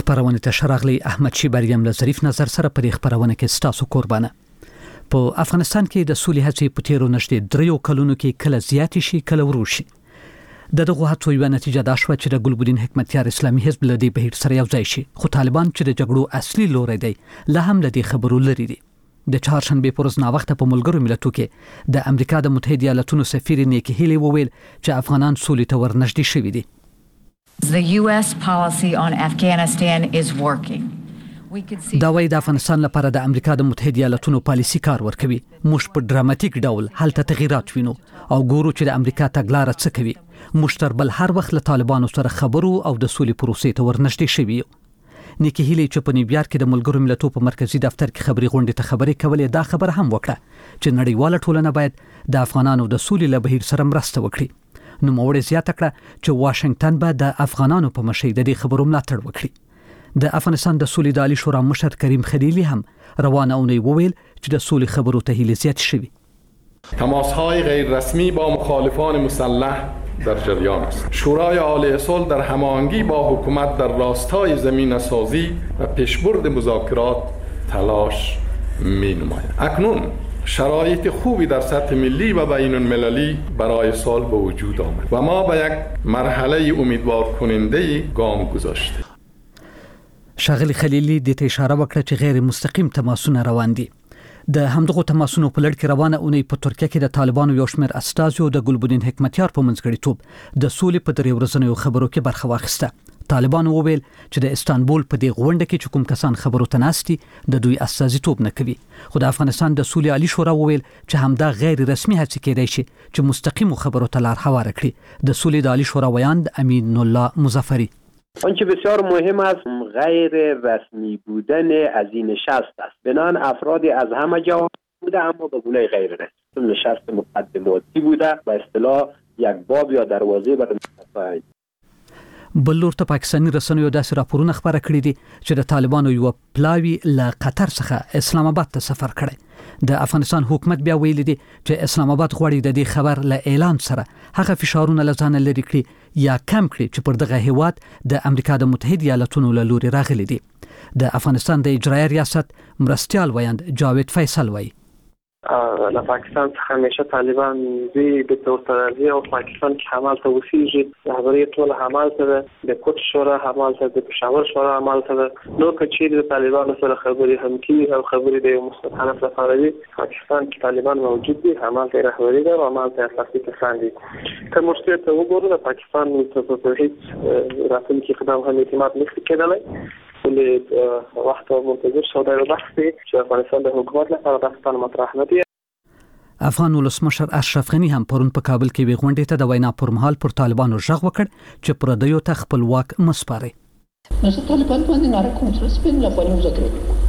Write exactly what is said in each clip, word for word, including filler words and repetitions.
خبرونه ته شراغلی احمد شیبریم له ظریف نظر سره په خبرونه کې ستاسو قربانه. په افغانستان کې د سولې هڅې په تیرو نږدې دریو کلونو کې کله زیات شي کله ورو شي. د دغه هڅو یوه نتیجه دا شوه چې د ګلبدین حکمتیار اسلامي حزب له دې بهیر سره یو ځای شي، خو طالبان چې د جګړو اصلي لوری دی له هم له دې خبرو لري دي. د چهارشنبه پر ورځ ناوخته په ملګرو ملتونو کې د امریکا د متحده ایالاتونو سفیر نیکی هیلی وویل چې افغانان سولې ته ورنږدې شوي دي. The U S policy on Afghanistan is working. دا وایي د افغانستان لپاره د امریکا د متحده ایالاتونو پالیسي کار ورکوي. موږ په ډراماتیک ډول هلته تغیرات وینو او ګورو چې د امریکا تګلاره څه کوي. موږ تر بل هر وخت له طالبانو سره خبرو او د سولې پروسې ته ورنږدې شوي یو. نیکی هیلی چې په نیویارک کې د ملګرو ملتونو په مرکزی دفتر کې خبري غونډې ته خبرې کولې، دا خبر هم وکړه چې نړیواله ټولنه باید د افغانانو د سولې له بهیر سره مرسته وکړي. نو موړ زیاته کړه چې واشنگټن به د افغانانو په مشرۍ د دې خبرو ملاتړ وکړي. د افغانستان د سولې د عالی شورا مشر کریم خلیلی هم روانه اونۍ وویل چې د سولې خبرو ته هیله زیات شوي. تماس‌های غیر رسمی با مخالفان مسلح در جریان است. شورای عالی صلح در هماهنگی با حکومت در راستای زمینه‌سازی و پیشبرد مذاکرات تلاش می‌نماید. اکنون شرایط خوبی در سطح ملی و بین المللی برای صلح به وجود آمد و ما به یک مرحله امیدوار کننده گام گذاشتیم. شاغلی خلیلی د ته اشاره وکړه چې غیر مستقیم تماسونه روان دي. د همدغه تماسونو په لړ کې روانه اونۍ په ترکیه کې د طالبانو یو شمېر استازو د ګلبدین حکمتیار په منځګړیتوب د سولې په درې ورځنیو خبرو کې برخه واخیسته. طالبانو وویل چې د استانبول په دې غونډه کې چې کوم کسان خبرو ته ناستي د دوی استازیتوب نه کوي. خو د افغانستان د سولې عالی شورا وویل چې همدا غیر رسمي هڅې کېدای شي چې مستقیم خبرو ته لار هواره کړي. د سولې د عالی شورا ویاند امین الله مظفری: آنچه بسیار مهم است غیر رسمی بودن از این نشست است. بنان افرادی از همه جا بوده اما به گونه غیر رسمی. نشست مقدماتی بوده و اصطلاح یک باب یا دروازه برای نشست. بلور ته پاکستاني رسنیو داسې راپورونه خبره کړي دي چې د طالبانو یو پلاوی له قطر څخه اسلام آباد ته سفر کړي. د افغانستان حکومت بیا ویلي دي چې اسلام آباد غواړي د دې خبر له اعلان سره هغه فشارونه لزانه لري کړي یا کم کړي چې پر دغه هیواد د امریکا د متحده ایالاتونو له لوري راغلي دي. د افغانستان د اجرایي ریاست مرستیال ویاند جاوید فیصل وایي: له پاکستان څخه همیشه طالبان دوی به تورترالي او پاکستان کې حمال ته وسیږي. رهبري ټول حمال ته د کوټ شورا حمال ته د پېښور شورا حمال ته نو کچې د طالبانو سره خبري هم کوي او خبري د مستحنف لپاره دي. پاکستان کې طالبان موجود دي، حمال ته رهبري ده او حمال ته اساسي کسان دي. که مشکل ته وګورو د پاکستان په هیڅ راتلونکي اقدام هم اعتماد نشي کېدلی. ولې وخت منتظر شو دا بحث دی چې افغانستان د حکومت لپاره پاکستان مطرح نه دی. افغان ولسمشر اشرف غنی هم پرون په کابل کې وی غونډې ته د وینا پر مهال پر طالبانو ژغ وکړ چې پردیو ته خپل واک مسپاري. نو طالبان باندې ناره کنټرول سپین لپاره مذاکره وکړي.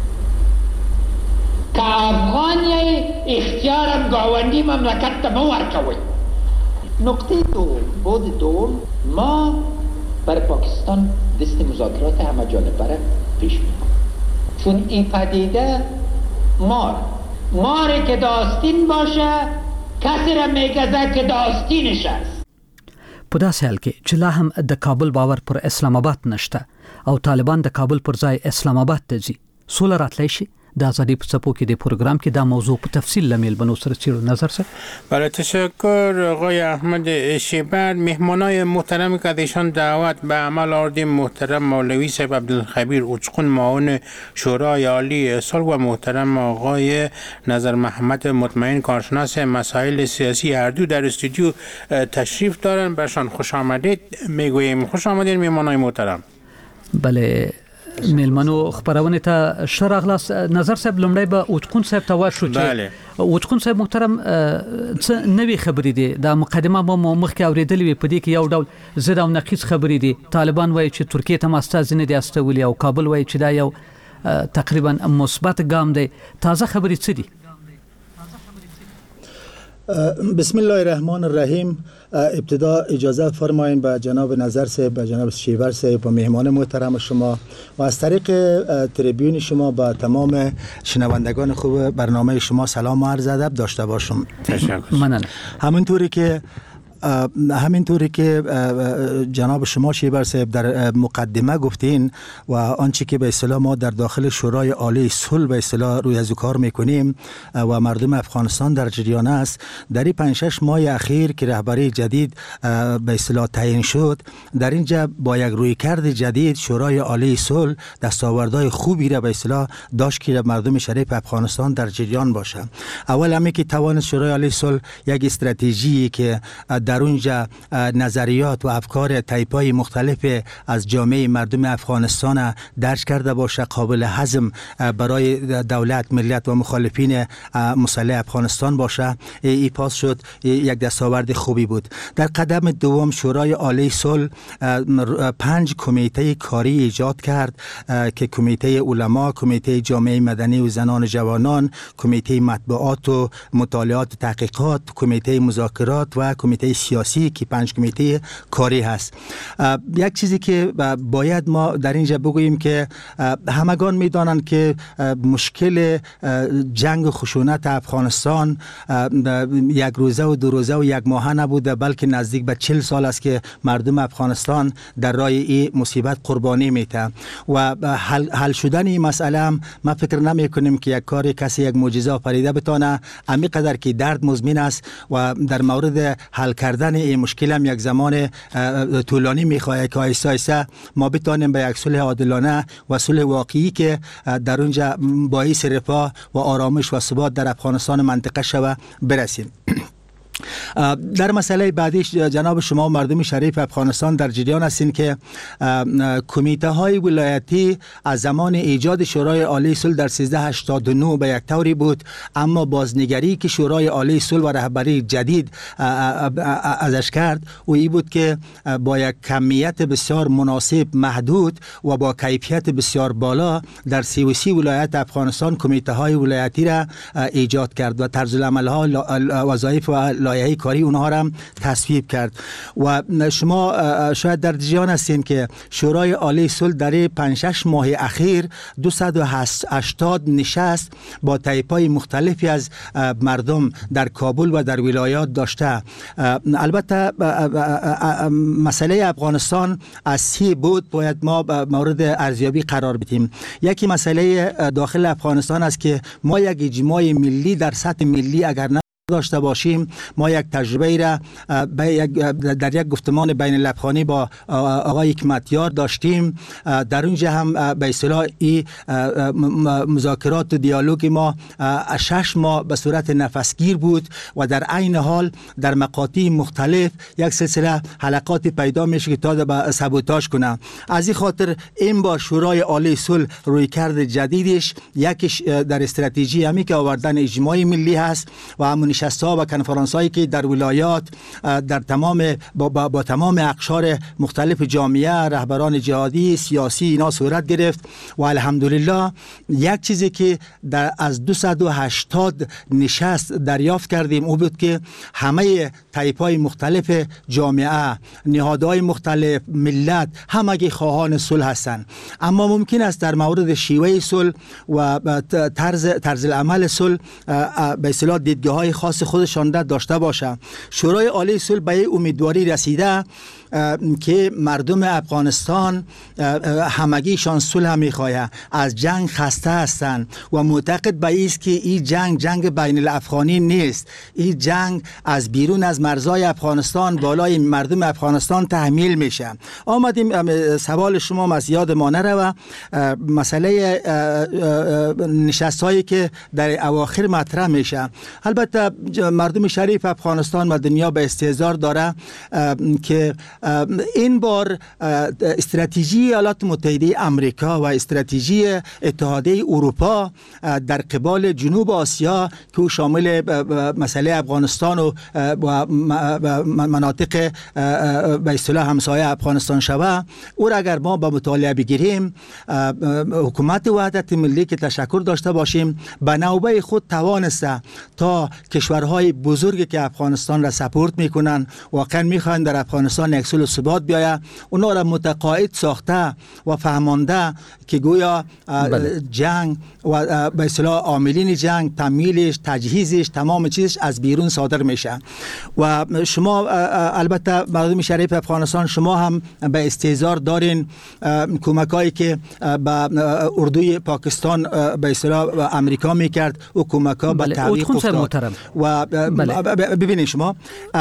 که افغان یې اختیارا گاونډي مملکت ته مو ورکوي. نقطه دوم بود دوم ما برای پاکستان دست مذاکرات همه جانبه را پیش می‌بریم. چون این پدیده مار ماری که داستین باشه کسی را میگذه که داستینش است. په داسې حال کې چې لا هم د کابل باور پر اسلام آباد نشته او طالبان د کابل پر ځای اسلام آباد ته ځي، سوله راتلی شي؟ د آزادی په څپو کې د پروګرام کې دا موضوع په تفصیل لمیل بنو سره چیرو نظر سره. بله تشکر آقای احمد شیبر. مهمانای محترم که ایشان دعوت به عمل آوردیم محترم مولوی صاحب عبدالخبیر اوچقون معاون شورای عالی صلح و محترم آقای نظر محمد مطمئن کارشناس مسائل سیاسی هر دو در استودیو تشریف دارن. برشان خوش آمدید میگوییم. خوش آمدید مهمانای محترم. بله میلمنو خبرونه ته شراغلاس نظر صاحب لمړی به اوچقون صاحب ته ورشو چې اوچقون صاحب محترم څه نوې خبرې دي د مقدمه مو مخکې اوریدلې وي په دې کې یو ډول زړه او نقیص خبرې دي. طالبان وایي چې ترکیه ته ماستاز نه دي استولي او کابل وایي چې دا یو تقریبا مثبت ګام دی. تازه خبرې څه دي؟ بسم الله الرحمن الرحیم. ابتدا اجازه فرمایید به جناب نظر صاحب، به جناب شیور صاحب و مهمان محترم شما و از طریق تریبیون شما به تمام شنوندگان خوب برنامه شما سلام و عرض ادب داشته باشم. تشکر. ممنون. همونطوری که همینطوری که جناب شما شیبر صاحب در مقدمه گفتین و آنچه که به اصطلاح ما در داخل شورای عالی صلح به اصطلاح روی از کار میکنیم و مردم افغانستان در جریان است، در این پنج شش ماه اخیر که رهبری جدید به اصطلاح تعیین شد، در اینجا با یک رویکرد جدید شورای عالی صلح دستاوردهای خوبی را به اصطلاح داشت که مردم شریف افغانستان در جریان باشه. اول همی که توان شورای عالی صلح یک استراتژی که در اونجا نظریات و افکار تایپ‌های مختلف از جامعه مردم افغانستان درج کرده باشه، قابل هضم برای دولت، ملت و مخالفین مسلح افغانستان باشه. ای پاس شد یک دستاورد خوبی بود. در قدم دوم شورای عالی صلح پنج کمیته کاری ایجاد کرد که کمیته علما، کمیته جامعه مدنی و زنان جوانان، کمیته مطبوعات و مطالعات و تحقیقات، کمیته مذاکرات و کمیته سیاسی که پنج کمیته کاری هست. یک چیزی که باید ما در اینجا بگوییم که همگان میدانند که مشکل جنگ و خشونت افغانستان یک روزه و دو روزه و یک ماه نبوده، بلکه نزدیک به چهل سال است که مردم افغانستان در راه این مصیبت قربانی میته و حل, حل شدن این مسئله هم ما فکر نمی کنیم که یک کار کسی یک معجزه آفریده بتانه. امی قدر که درد مزمن است و در مورد حل کردن این مشکل هم یک زمان طولانی میخواهد که آیسته آیسته ما بتانیم به یک صلح عادلانه و صلح واقعی که در اونجا باعث رفاه و آرامش و ثبات در افغانستان منطقه شوه برسیم. در مسئله بعدی جناب شما مردم شریف افغانستان در جریان هستین که کمیته های ولایتی از زمان ایجاد شورای عالی صلح در سیزده هشتاد و نه به یک طوری بود، اما بازنگری که شورای عالی صلح و رهبری جدید ازش کرد و این بود که با یک کمیت بسیار مناسب، محدود و با کیفیت بسیار بالا در سی و سی ولایت افغانستان کمیته های ولایتی را ایجاد کرد و طرز العمل ها، وظایف و لایحه کاری اونها را تصویب کرد. و شما شاید در جریان هستین که شورای عالی صلح در پنج شش ماه اخیر دویست و هشتاد نشست با طایف‌های مختلفی از مردم در کابل و در ولایات داشته. البته مسئله افغانستان از سی بود باید ما مورد ارزیابی قرار بدیم. یکی مسئله داخل افغانستان است که ما یک اجماع ملی در سطح ملی اگر نه داشته باشیم، ما یک تجربه را در یک گفتمان بین الافغانی با آقای حکمتیار داشتیم. در اونجا هم به اصطلاح این مذاکرات و دیالوگ ما شش ماه به صورت نفسگیر بود و در عین حال در مقاطع مختلف یک سلسله حلقات پیدا میشه که تا به سابوتاژ کنه. از این خاطر این با شورای عالی صلح رویکرد جدیدش یکیش در استراتژی همی که آوردن اجماع ملی هست و همون نشست‌ها و کنفرانس‌هایی که در ولایات در تمام با, با, با تمام اقشار مختلف جامعه، رهبران جهادی، سیاسی اینا صورت گرفت و الحمدلله یک چیزی که در از دویست و هشتاد نشست دریافت کردیم او بود که همه طایف‌های مختلف جامعه، نهادهای مختلف، ملت همگی خواهان صلح هستند، اما ممکن است در مورد شیوه صلح و طرز طرز العمل صلح به اصطلاح دیدگاه‌های خاص خودشان داشته باشه. شورای عالی صلح به امیدواری رسیده که مردم افغانستان همگیشان صلح میخواهند، از جنگ خسته هستند و معتقد به این است که این جنگ جنگ بین الافغانی نیست، این جنگ از بیرون از مرزهای افغانستان بالای مردم افغانستان تحمیل میشه. آمدیم سوال شما از یاد ما نره، مسئله نشست هایی که در اواخر مطرح میشه. البته مردم شریف افغانستان و دنیا به استحضار داره که این بار استراتژی ایالات متحده آمریکا و استراتژی اتحادیه اروپا در قبال جنوب آسیا که شامل مسئله افغانستان و مناطق به اصطلاح همسایه افغانستان شوه، او را اگر ما به مطالعه بگیریم، حکومت وحدت ملی که تشکر داشته باشیم به نوبه خود توانسته تا کشورهای بزرگی که افغانستان را سپورت میکنن، واقعا میخوان در افغانستان یک صلح و ثبات بیاید، اونا را متقاعد ساخته و فهمانده که گویا بله. جنگ و به اصطلاح عاملین جنگ، تمویلش، تجهیزش، تمام چیزش از بیرون صادر میشه. و شما البته مردم شریف افغانستان شما هم به استحضار دارین کمکایی که به اردوی پاکستان به اصطلاح امریکا میکرد و کمک‌ها به تعویق افتاد. و ببینید شما،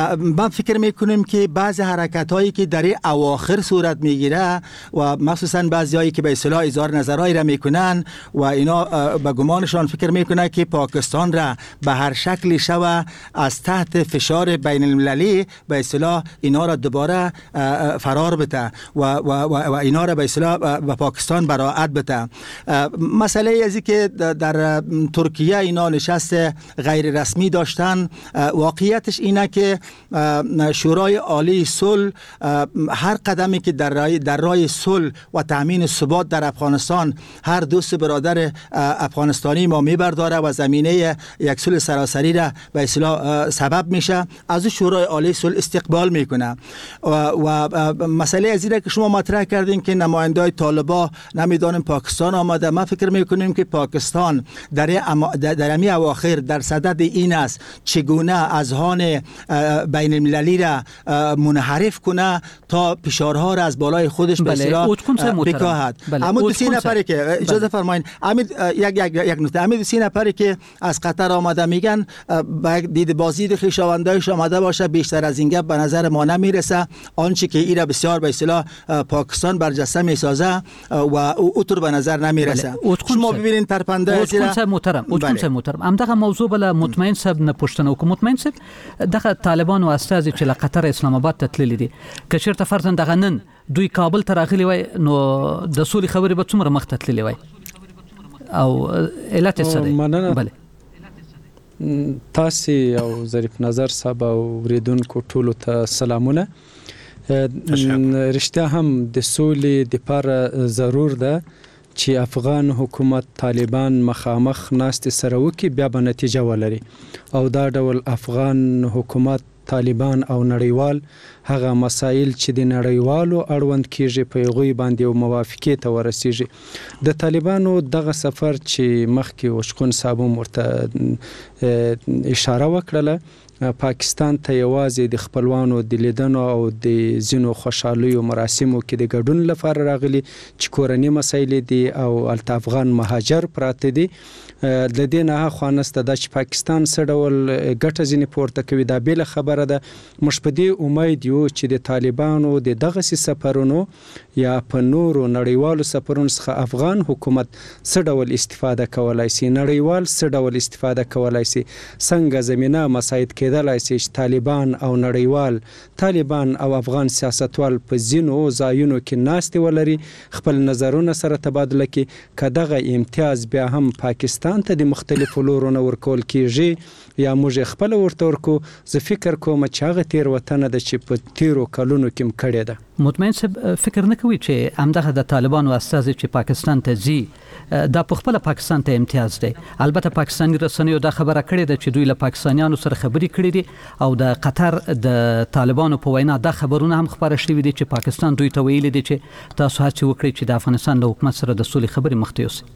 من فکر میکنم که بعضی حرکت‌هایی که در اواخر صورت میگیره و مخصوصا بعضیایی که به اصطلاح اظهار نظرهایی را میکنن و اینا به گمانشان فکر میکنه که پاکستان را به هر شکلی شوه از تحت فشار بین المللی به اصطلاح اینا را دوباره فرار بده و و و اینا را به اصطلاح به پاکستان براعت بده. مسئله ازی که در ترکیه اینا نشست غیر رسمی داشتن، واقعیتش اینه که شورای عالی صلح هر قدمی که در راه در راه صلح و تامین ثبات در افغانستان هر دوست برادر افغانستانی ما میبرداره و زمینه یک صلح سراسری را به اصطلاح سبب میشه، از شورای عالی صلح استقبال میکنه. و, و مسئله از اینه که شما مطرح کردین که نمایندای طالبان نمیدونم پاکستان آمده، ما فکر میکنیم که پاکستان در در امی اواخر در صدد این است چگونه اذهان بین المللی را منحرف کنه تا فشارها را از بالای خودش به اصطلاح بکاهد. اما دو سه نفری که اجازه فرمایید، امید یک یک یک نکته، امید سه نفری که از قطر آمده میگن با دید بازدید خویشاوندایش آمده باشه، بیشتر از این گپ به نظر ما نمیرسه. آنچه که ایرا بسیار به اصطلاح پاکستان برجسته میسازه و اوتر به نظر نمیرسه. شما ببینید پرپنده ازیرا محترم اوتکون سه محترم ام دغه موضوع بل مطمئن سب نه پښتنه او مطمئن سب دغه طالبان او استازي چې له قطر اسلام آباد ته تللی دي که چیرته فرضاً دغه نن دوی کابل ته راغلي وای نو د سولې خبرې به څومره مخ ته تللی وای او علت څه دی؟ بله تاسو او ظریف نظر صاحب او ریدونکو ټولو ته سلامونه. رښتیا هم د سولې لپاره ضرور ده چې افغان حکومت طالبان مخامخ ناست سره وکړي، بیا به نتیجه ولري. او دا ډول افغان حکومت، طالبان او نړیوال هغه مسایل چې د نړیوالو اړوند کیږي په هغوی باندې او موافقې ته ورسیږي. د طالبانو دغه سفر چې مخکې وشقون صاحب ورته اشاره وکړله، پاکستان ته یوازې د خپلوانو د لیدنو او د ځینو خوشحالیو مراسمو کې د ګډون لپاره راغلي چې کورني مسایل دي او الته افغان مهاجر پراته دي. د دې نه خوانسته دا چې پاکستان څه ډول ګټه ځینې پورته کوي دا بېله خبره ده. موږ په دې امید یو چې د طالبانو د دغسې سفرونو یا په نورو نړیوالو سفرونو څخه افغان حکومت څه ډول استفاده کولی سي، نړیوال څه ډول استفاده کولی سي، څنګه زمینه مساعد کېدلی سي چې طالبان او نړیوال، طالبان او افغان سیاستوال په ځینو ځایونو کې ناستې ولري، خپل نظرونه سره تبادله کړي. که دغه امتیاز بیا هم پاکستان ته د مختلفو لورونو ورکول کېږي یا موږ خپله ورته ورکو، زه فکر کوم چې هغه تېروتنه ده چې په تېرو کلونو کې م کړې ده. مطمئن صاحب فکر نه کوي چې همدغه د طالبانو استازي چې پاکستان ته ځي دا په خپله پاکستان ته امتیاز دی؟ البته پاکستاني رسنیو دا خبره کړې ده چې دوی له پاکستانیانو سره خبرې کړې دي او د قطر د طالبانو په وینا دا خبرونه هم خپاره شوي دي چې پاکستان دوی ته ویلي دي چې تاسو هڅې وکړئ چې د افغانستان له حکومت سره د سولې خبرې مخ ته یوسئ.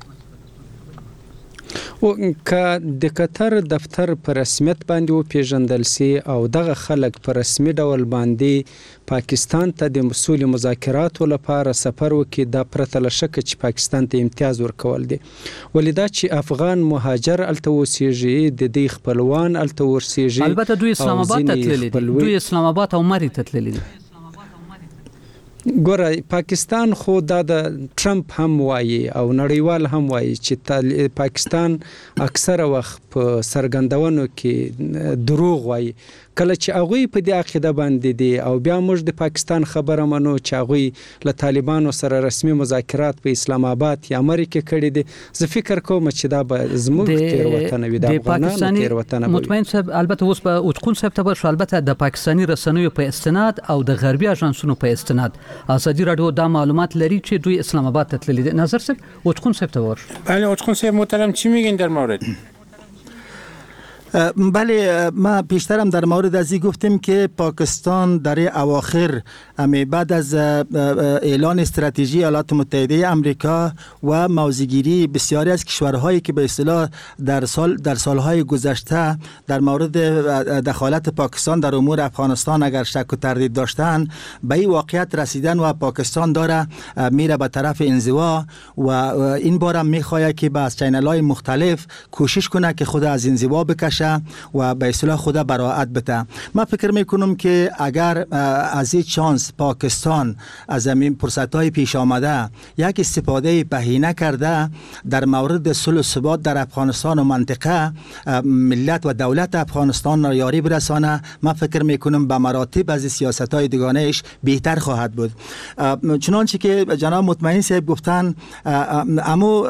او که د قطر دفتر په رسمیت باندې وپیژندل سي او دغه خلک په رسمي ډول باندې پاکستان ته د سولې مذاکراتو لپاره سفر وکړي، دا پرته له شکه چې پاکستان ته امتیاز ورکول دي. ولې دا چې افغان مهاجر الته اوسیږي، د دې خپلوان الته ورسیږي، البته دوی اسلام آباد ته تللي دي، دوی اسلام آباد او مری ته تللي دي. ګوره پاکستان خو دا د ټرمپ هم وایي او نړیوال هم وایي چې پاکستان اکثره وخت په څرګندونو کې دروغ وایي. کله چې هغوی په دې عقیده باندې دي او بیا موږ د پاکستان خبره منو چې هغوی له طالبانو سره رسمي مذاکرات په اسلام آباد یا امریکا کړي دي، زه فکر کوم چې دا به زموږ تېروتنه وي، د افغانانو تېروتنه به وي. مطمئن صاحب البته اوس به اوتکون صاحب ته ورشو، البته د پاکستاني رسنیو په استناد او د غربي اژانسونو په استناد ازادي راډیو دا معلومات لري چې دوی اسلام آباد ته تللي دي. نظر صاحب اوتکون صاحب ته ورشو. بله اوتکون صاحب محترم چی میگین در مورد؟ بله، ما پیشترم در مورد ازی گفتیم که پاکستان در اواخر بعد از اعلان استراتژی ایالات متحده آمریکا و موضع‌گیری بسیاری از کشورهایی که به اصطلاح در سال در سالهای گذشته در مورد دخالت پاکستان در امور افغانستان اگر شک و تردید داشتن، به این واقعیت رسیدن و پاکستان داره میره به طرف انزوا و این بارم میخواد که با چینل‌های مختلف کوشش کنه که خود از انزوا بکشه و به اصطلاح خود براءت بده. من فکر میکنم که اگر از این چانس پاکستان از این فرصت‌های پیش آمده یک استفاده بهینه کرده در مورد صلح و ثبات در افغانستان و منطقه ملت و دولت افغانستان را یاری برسانه، من فکر میکنم به مراتب از سیاست‌های دیگانه‌اش بهتر خواهد بود. چنانچه که جناب مطمئن صاحب گفتن، امو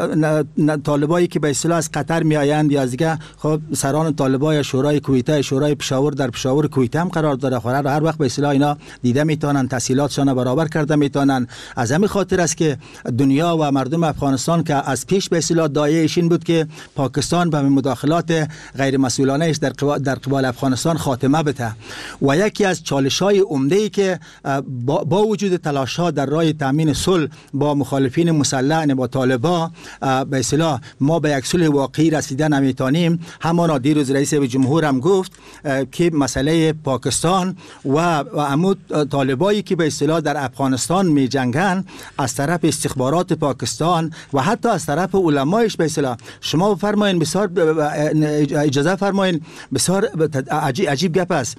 طالبایی که به اصطلاح از قطر می آیند یا از دیگه، خب سران طالبای شورای کویته، شورای پشاور در پشاور کویته هم قرار داره، خورد هر وقت به اصطلاح اینا دیده میتونن، تحصیلاتشان برابر کرده میتونن. از همین خاطر است که دنیا و مردم افغانستان که از پیش به اصطلاح دایه‌اش این بود که پاکستان به مداخلات غیر مسئولانه در در قبال افغانستان خاتمه بده و یکی از چالش‌های عمده‌ای که با, با وجود تلاش‌ها در راه تامین صلح با مخالفین مسلح با طالبان به اصطلاح ما به یک صلح واقعی رسیدن نمیتونیم، همانا دیروز رئیس جمهور هم گفت که مسئله پاکستان و عمود طالبایی که به اصطلاح در افغانستان می جنگن از طرف استخبارات پاکستان و حتی از طرف علمایش به اصطلاح، شما فرمایین بسیار اجازه فرمایین بسیار عجیب, عجیب گپ است.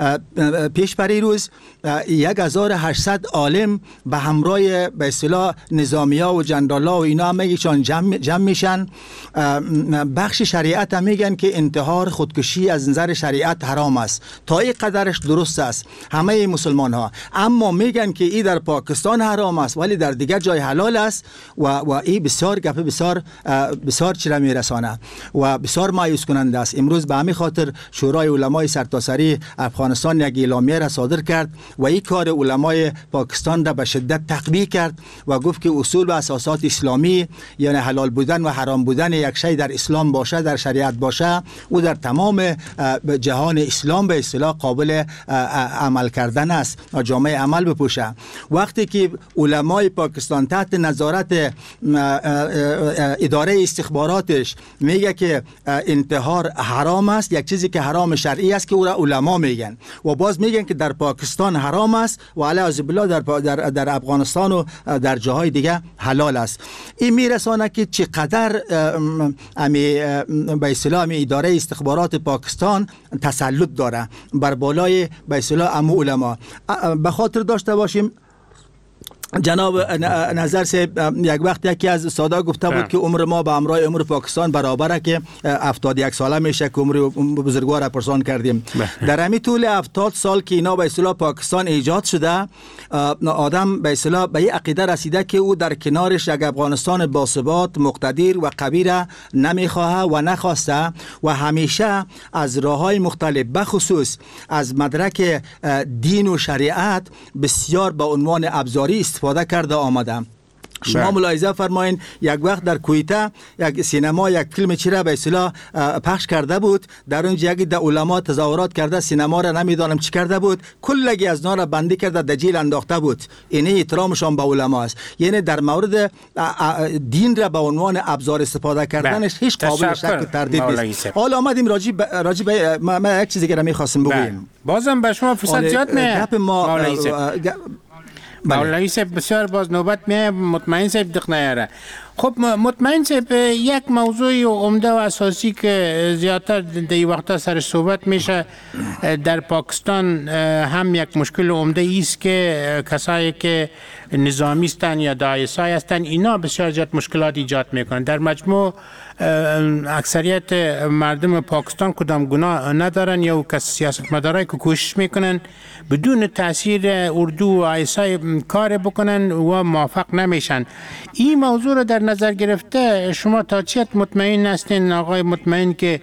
پیش پری روز یک هزار و هشتصد عالم به همراه به اصطلاح نظامیا و جنرالا و اینا میگن جمع, جمع میشن، بخش شریعت هم میگن که انتحار خودکشی از نظر شریعت حرام است، تا این قدرش درست است همه مسلمان ها، اما میگن که این در پاکستان حرام است ولی در دیگر جای حلال است و و این بسیار گپ بسیار بسیار چیره میرسانه و بسیار مایوس کننده است. امروز به همین خاطر شورای علمای سرتاسری افغانستان یک اعلامیه را صادر کرد و این کار علمای پاکستان را به شدت تقویه کرد و گفت که اصول و اساسات اسلامی یعنی حلال بودن و حرام بودن یک شی در اسلام باشه، در شریعت باشه، و در تمام جهان اسلام به اصطلاح قابل عمل کردن است و جامعه عمل بپوشه. وقتی که علمای پاکستان تحت نظارت اداره استخباراتش میگه که انتحار حرام است، یک چیزی که حرام شرعی است که او را علما میگن و باز میگن که در پاکستان حرام است و علیه بالله در, در در افغانستان و در جاهای دیگه حلال است، این میرسانه که چقدر امی به اصطلاح اداره استخبارات پاکستان تسلط داره بر بالای به اصطلاح امو علما. به خاطر داشته باشیم جناب نظر صاحب یک وقت یکی از استادا گفته بود که عمر ما به همراه عمر پاکستان برابره که هفتاد و یک ساله میشه که عمر بزرگوار پرسان کردیم. در همین طول هفتاد سال که اینا به اصطلاح پاکستان ایجاد شده، آدم به اصطلاح به این عقیده رسیده که او در کنارش یک افغانستان باثبات مقتدر و قوی را نمیخواه و نخواسته و همیشه از راههای مختلف بخصوص از مدرک دین و شریعت بسیار به عنوان ابزاری استفاده کرده آمدم. شما ملاحظه فرمایین یک وقت در کویته یک سینما یک فیلم چی را به اصطلاح پخش کرده بود، در اونجا یک ده علما تظاهرات کرده، سینما را نمیدانم چی کرده بود، کلگی از نار را بندی کرده دجیل انداخته بود. اینه احترامشان به علما است. یعنی در مورد دین را به عنوان ابزار استفاده کردنش هیچ قابل شک تردید نیست. حالا آمدیم راجع راجع به ما, ما یک چیزی که می‌خواستم بگویم. بازم به شما فرصت زیاد نه. مولوی صاحب بسیار باز نوبت میه، مطمئن صاحب دق نیاره. خب مطمئن صاحب یک موضوع عمده و اساسی که زیادتر در این وقتا سرش صحبت میشه در پاکستان هم یک مشکل عمده ایست که کسایی که نظامی هستند یا داعشی هستند اینا بسیار زیاد مشکلات ایجاد میکنن. در مجموع اکثریت مردم پاکستان کدام گناه ندارن یا کس سیاستمدارایی که کوشش میکنن بدون تاثیر اردو و آیسای کار بکنن و موفق نمیشن. این موضوع رو در نظر گرفته شما تا چیت مطمئن هستین آقای مطمئن که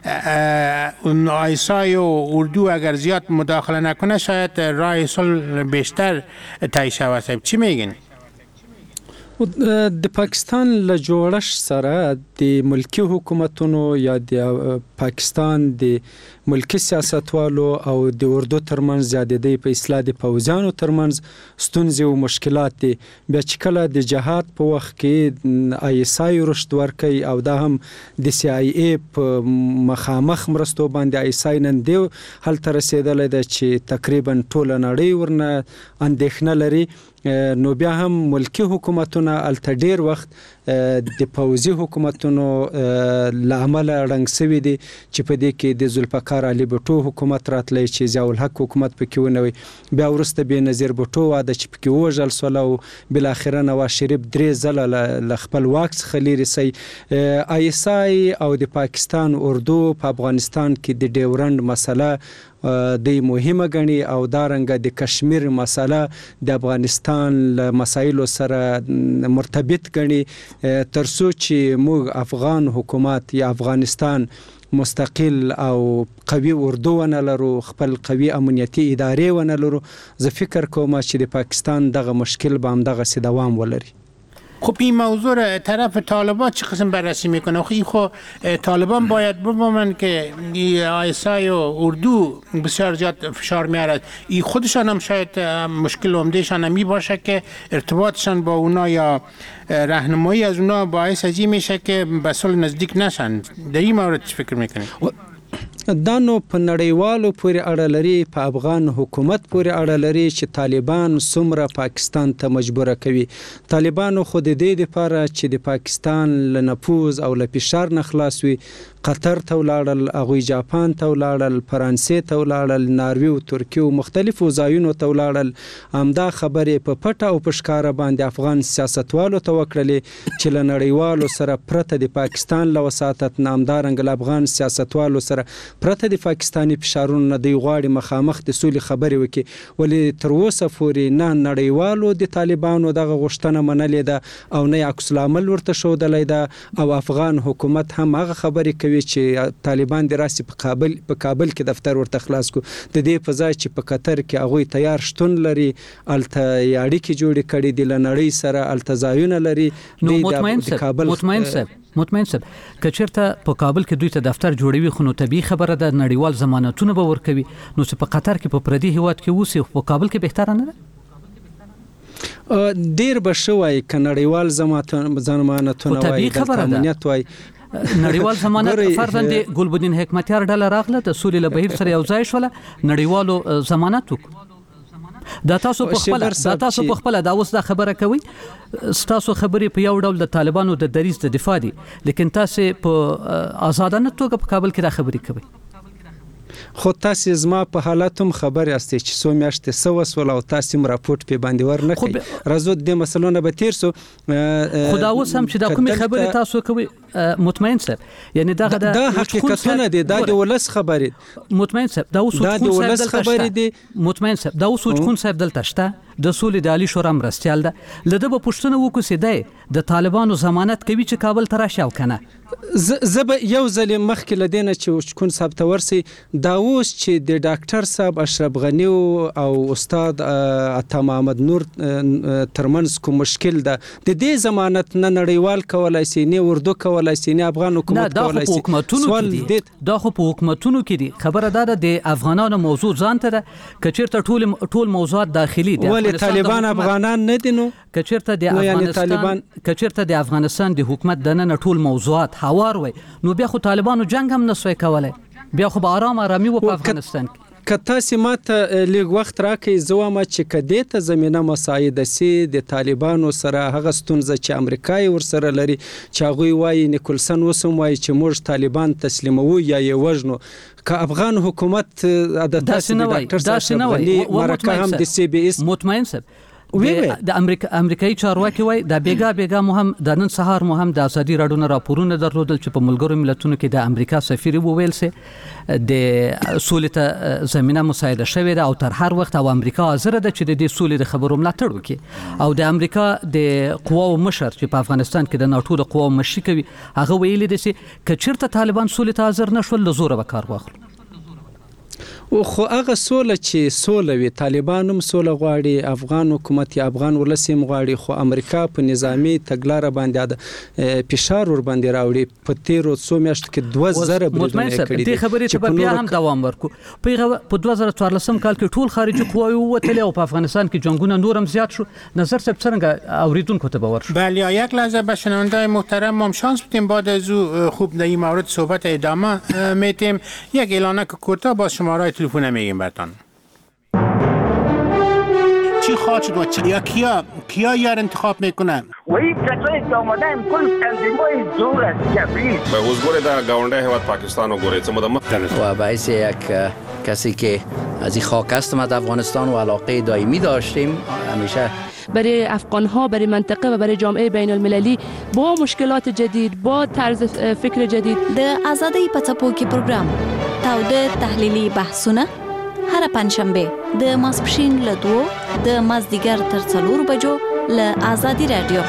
آیسای و اردو اگر زیاد مداخله نکنه شاید راه صلح بیشتر طی شود؟ چی میگین؟ د پاکستان له جوړښت سره د ملکی حکومتونو یا د پاکستان د ملکی سیاستوالو او د اردو ترمنځ زیاتېدی په اصلاح د پوځیانو ترمنځ ستونزې او مشکلات دي. بیا چې کله د جهاد په وخت کې آی اس آی رشد ورکوي او دا هم د سی آی ای په مخامخ مرستو باندې آی اس آی نن دی هلته رسېدلی ده چې تقریبا ټوله نړۍ ورنه اندېښنه لري. نو بیا هم ملکی حکومتونه الته ډیر وخت د پوځي حکومتونو له امله ړنګ سوي دي چې په دې کې د ذوالفقار علي بټو حکومت راتلی چې ضیاء الحق حکومت پکې ونوي. بیا وروسته بېنظیر بټو واده چې پکې ووژل سول او بالاخره نواز شریف درې ځله له خپل واک څخه لیرې سي. آی اس آی او د پاکستان اردو په افغانستان کې د ډیورنډ مسله د مهمه غني او دارنګه د کشمیر مسله د افغانستان له مسایلو سره مرتبط غني ترڅو چې موږ افغان حکومت یا افغانستان مستقل او قوي اردو ونه لرو، خپل قوي امنیتي ادارې ونه لرو، زه فکر کوم چې د پاکستان دغه مشکل به هم دغه سي دوام ولري. خب این موضوع را طرف طالبان چه قسم بررسی میکنه؟ خب این خب طالبان باید بفهمن که آی اس آی و اردو بسیار زیاد فشار میارد. این خودشان هم شاید مشکل عمدهشان هم می باشه که ارتباطشان با اونا یا راهنمایی از اونا باعث ازی میشه که به صلح نزدیک نشن. در این مورد چه فکر میکنید؟ دا نو په نړیوالو پورې اړه لري، په افغان حکومت پورې اړه لري چې طالبان څومره پاکستان ته مجبوره کوي. طالبانو خو د دې لپاره چې د پاکستان له نفوذ او له فشار نه خلاص وي قطر ته ولاړل، هغوی جاپان ته ولاړل، فرانسې ته ولاړل، ناروې او ترکیې او مختلفو ځایونو ته ولاړل. همدا خبرې په پټه او په ښکاره باندې افغان سیاستوالو ته وکړلې چې له نړیوالو سره پرته د پاکستان له وساطت نه، همدارنګه له افغان سیاستوالو سره پرته د پاکستاني فشارونو نه دوی غواړي مخامخ د سولې خبرې وکړي. ولې تر اوسه پورې نه نړیوالو د طالبانو دغه غوښتنه منلې ده او نه یې عکس العمل ورته ښودلی ده، او افغان حکومت هم هغه خبرې کوي چې طالبان د راسي په کابل په کابل کې دفتر ورته خلاص کو. د دې په ځای چې په قطر کې هغوی تیار شتون لري، الته اړیکې جوړې کړي دي له نړۍ سره، الته ځایونه لري. نو مطمئن صاحب مطمئن صاحب مطمئن صاحب که چېرته په کابل کې دوی ته دفتر جوړوي خو نو طبیعي خبره ده نړیوال ضمانتونه به ورکوي. نو چې په قطر کې په پردي هیواد کې اوسي په کابل کې بهتره نه ده؟ ډیر به ښه وایي که نړیوال ضمانتونه وایي، دلته امنیت وایي. نړیوال ضمانت فرضاً د ګلبدین حکمتیار ډله راغله د سولې له بهیر سره یو ځای شوله، نړیوالو ضمانت وکړو. دا تاسو په خپل دا تاسو په خپل دا اوس دا خبره کوي، تاسو خبرې په یو ډول د طالبانو د دریځ د دفاع دي، لیکن تاسو په آزادانه توګه په کابل کې دا خبرې کوي. خو تاسو زما په حالت هم خبر یاستئ چې څو میاشتې څه وسول او تاسو هم راپورټ پې باندې ورنه کوئ. راځو د دې مسلو نه به تېر سو. خو دا اوس هم چې دا کومې خبرې تاسو کوئ مطمئن صاحب، یعنی دغه دا حقیقتونه دي، دا د ولس خبرې. مطمئن صاحب دا اوس وچکون صاحب خبرې دي. مطمئن صاحب دا اوس وچکون صاحب دلته شته، د سولې د عالی شورا مرستیال ده. له ده به پوښتنه وکړو چې دی د طالبانو ضمانت کوي چې کابل ته راشي او که نه؟ زه به یو ځل مخکې له دې نه چې وچکون صاحب ته ورسئ، دا اوس چې د ډاکټر صاحب اشرف غني او استاد عطا محمد نور ترمنځ کوم مشکل ده، د دې ضمانت نه نړیوال کولی سي، نه اردو کولی سي، نه افغان حکومت کولی سي. دا خو په حکومتونو کې دي. خبره دا ده د افغانانو موضوع ځان ته ده. که چېرته ټول ټول موضوعات داخلي دي، ولې طالبان افغانان نه دي؟ نو که چېرته د افغانستان که چېرته د افغانستان د حکومت دننه ټول موضوعات هوار وي، نو بیا خو طالبانو جنگ هم نسوی کولی، بیا خو به آرام آرامي و په افغانستان کې. که تاسې ما ته لږ وخت راکړئ، زه وایم چې که دې ته زمینه مساعده سي د طالبانو سره هغه ستونزه چې امریکا یې ورسره لري، چې هغوی وایي نیکولسن اوس هم وایي چې موږ طالبان تسلیموو یا یې وژنو، که افغان حکومت د تاسې د ډاکټر صاحب غني مرکه هم د سی بي اس مطمئن صاحب د امریکا امریکایي چارواکي وای د بیګا بیګا مهم د نن سهار مهم د ازادي راډیو نه راپورونه درلودل چې په ملګرو ملتونو کې د امریکا سفیر وویل سي د سولې ته زمينه مساعده شوې ده او تر هر وخت او امریکا حاضر ده چې د دې سولې د خبرو ملاتړ وکړي. او د امریکا د قواو مشر چې په افغانستان کې د ناتو د قواو مشر کوي هغه ویلي دي چې کچرته طالبان سولې ته حاضر نشول له زوره به کار واخلو. او خو هغه سوله چې سوله وي طالبان هم سوله غواړي افغان حکومت یا افغان ولسم غواړي خو امریکا په نظامی تګلاره باندې فشار ور باندې راوړي په تیرو څو میاشتو کې دوه زره بریدونه کړي دي خبرې ته بیا هم دوام ورکو په دوه زره څوارلسم کال کې ټول خارجي قواوی ووتلې او په افغانستان کې جنگونه نورم زیات شو نظر صاحب څنګه اوریدونکو ته باور شو بله یک لحظه به شنونده محترم ما شانس بدیم بعد از او خوب در این مورد صحبت ادامه میتیم یک اعلانه که کوتاه با شماره تلفن میگیم براتون چی خواهد شد و چی یا کیا کیا یار انتخاب میکنن و این کسایی که آمدن کل تنظیمای زور است کبیر به حضور در گاونده حوات پاکستان و گوره چه مدام و باعث یک کسی که از این خاک هستم از افغانستان و علاقه دائمی داشتیم همیشه برای افغان ها برای منطقه و برای جامعه بین المللی با مشکلات جدید با طرز فکر جدید د آزادۍ په څپو کې پروګرام تاوده تحلیلي بحثونه هر پنځشنبه د ماسپښین له دوو د مازدیګر تر څلورو بجو له آزادی رادیو.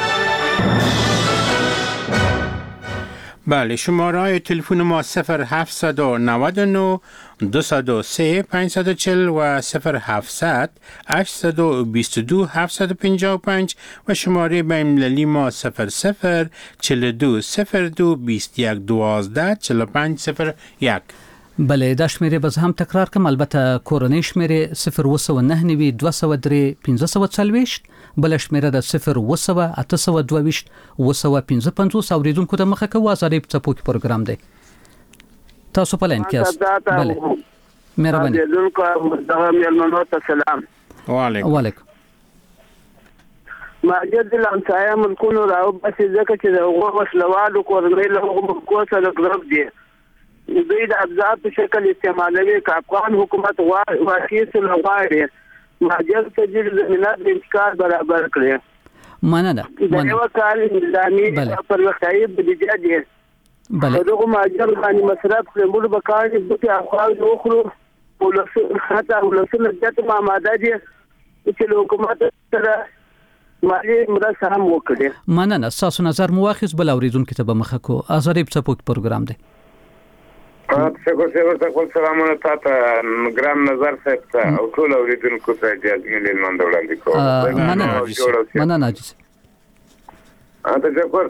بله شماره تلفن ما صفر هفتصد و نود و نه دویست و سه پانصد و چهل و صفر هفتصد هشتصد و بیست و دو هفتصد و پنجاه و پنج و شماره بین المللی ما صفر صفر چهل و دو صفر دو بیست و یک دوازده چهل و پنج صفر یک. بله دا شمیره باز هم تکرار کم البته کورنۍ شمیره صفر و سو نه نوي دوه سو درې پنځه سو څلوېښت بل شمیره د صفر و سو اته سو دوه ویشت و سو پنځه پنځوس اوریدونکو ته مخه کوو ازادۍ په څپو کې پروګرام دی تاسو په لاین کې یاست بله مهرباني اوریدونکو مېلمنو ته سلام وعلیکم وعلیکم ماجد الامسایه ملکونو راو بس ځکه چې د هغو وسلوالو کورنۍ له هغو ملکو سره ګروپ دی دوی د ابزار په شکل استعمالوي که افغان حکومت واقعي سره غواړي مهاجر ته د زمینه د انتقال برابر کړي مننه د یو کال نظامي پرمختیايي بودیجه دی بله دغه مهاجر باندې مصرف کړي موږ به کار دې په افغان وخورو ولس حتی ولسونه د ماده دي چې حکومت سره مالي مرسته هم وکړي مننه تاسو نظر مواخذ بل اوریدونکو ته به مخه کو ازادۍ په څپو کې پروګرام دی شکر شکر تاسو سلامونه تاسو ګرام نظر صاحب ته او ټول اوریدونکو ته د اجازه مند وړاندې کوم مننه مننه عزیز اته شکر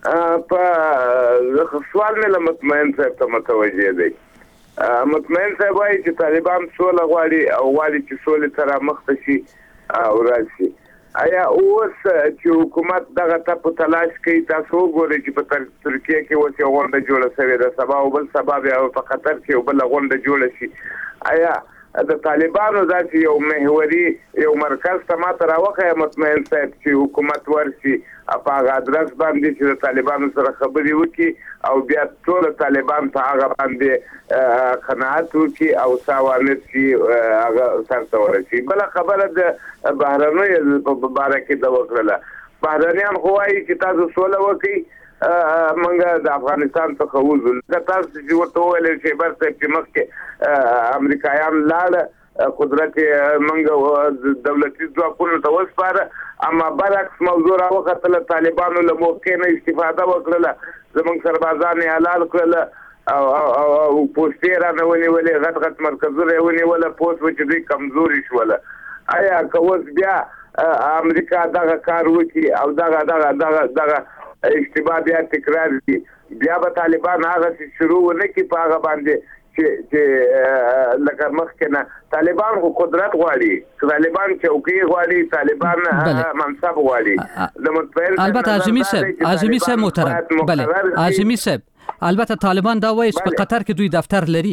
په سوال مې مطمئن صاحب ته متوجه دی مطمئن صاحب وايي چې طالبان سوله غواړي او غواړي چې سولې سره مخ شي او راشي آیا اوس چې حکومت دغه ته په تلاش کوي تاسو ګورئ چې په ترکیه کې اوس یو غونډه جوړه شوې ده سبا او بل سبا بیا په قطر کې یو بل غونډه جوړه شي آیا د طالبانو داسې یو محوري یو مرکز ته ماته راوښیه مطمئن صاحب چې حکومت ورشي په هغه ادرس باندې چې د طالبانو سره خبرې وکړي او بیا ټول طالبان په هغه باندې قناعت وکړي او ساوانت شي هغه سرته ورسي بله خبره د بهرنیو په باره کې ده وکړله بهرنیان خو وایي چې تاسو سوله وکړئ منګه د افغانستان څخه وځو لکه تاسو چې ورته وویل شیبر صاحب چې مخکې امریکایان لاړه قدرت منګه دولتي ځواکونو ته وسپاره اما برعکس موضوع راوختله طالبانو له موقع نه استفاده وکړله زموږ سربازان یې حلال کړله او او پوسټې رانه ونیولې غټ غټ مرکزونه یې ونیوله پوس و چې دوی کمزوري شوله آیا که اوس بیا امریکا دغه کار وکړي او دغه دغه دغه دغه اشتباه بیا تکرار دي بیا به طالبان هغه شروع ونه کړي په هغه باندې چې چې لکه مخکې نه طالبان خو قدرت غواړي طالبان چوکۍ غواړي طالبان منصب غواړي د مطمئن البته اعظمي صاحب اعظمي صاحب محترم بله اعظمي صاحب البته طالبان دا وایي چې په قطر کې دوی دفتر لري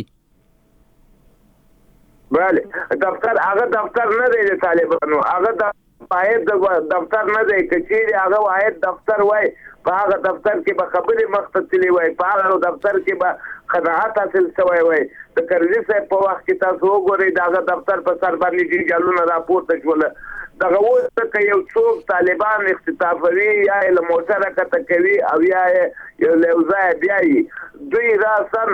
بله دفتر هغه دفتر نه دی د طالبانو هغه واحد دفتر نه دی که چیرې هغه واحد دفتر وای په هغه دفتر کې به خبرې مخته تللی وای په هغه دفتر کې به قناعت حاصل شوی وای د کرزي صاحب په وخت کې تاسو وګورئ د هغه دفتر په سر باندې چې جالونه راپورته شول دغه اوس که یو څوک طالبان اختطافوي یا یې له موټره کته کوي او یا یې له یو ځایه بیایي دوی راسن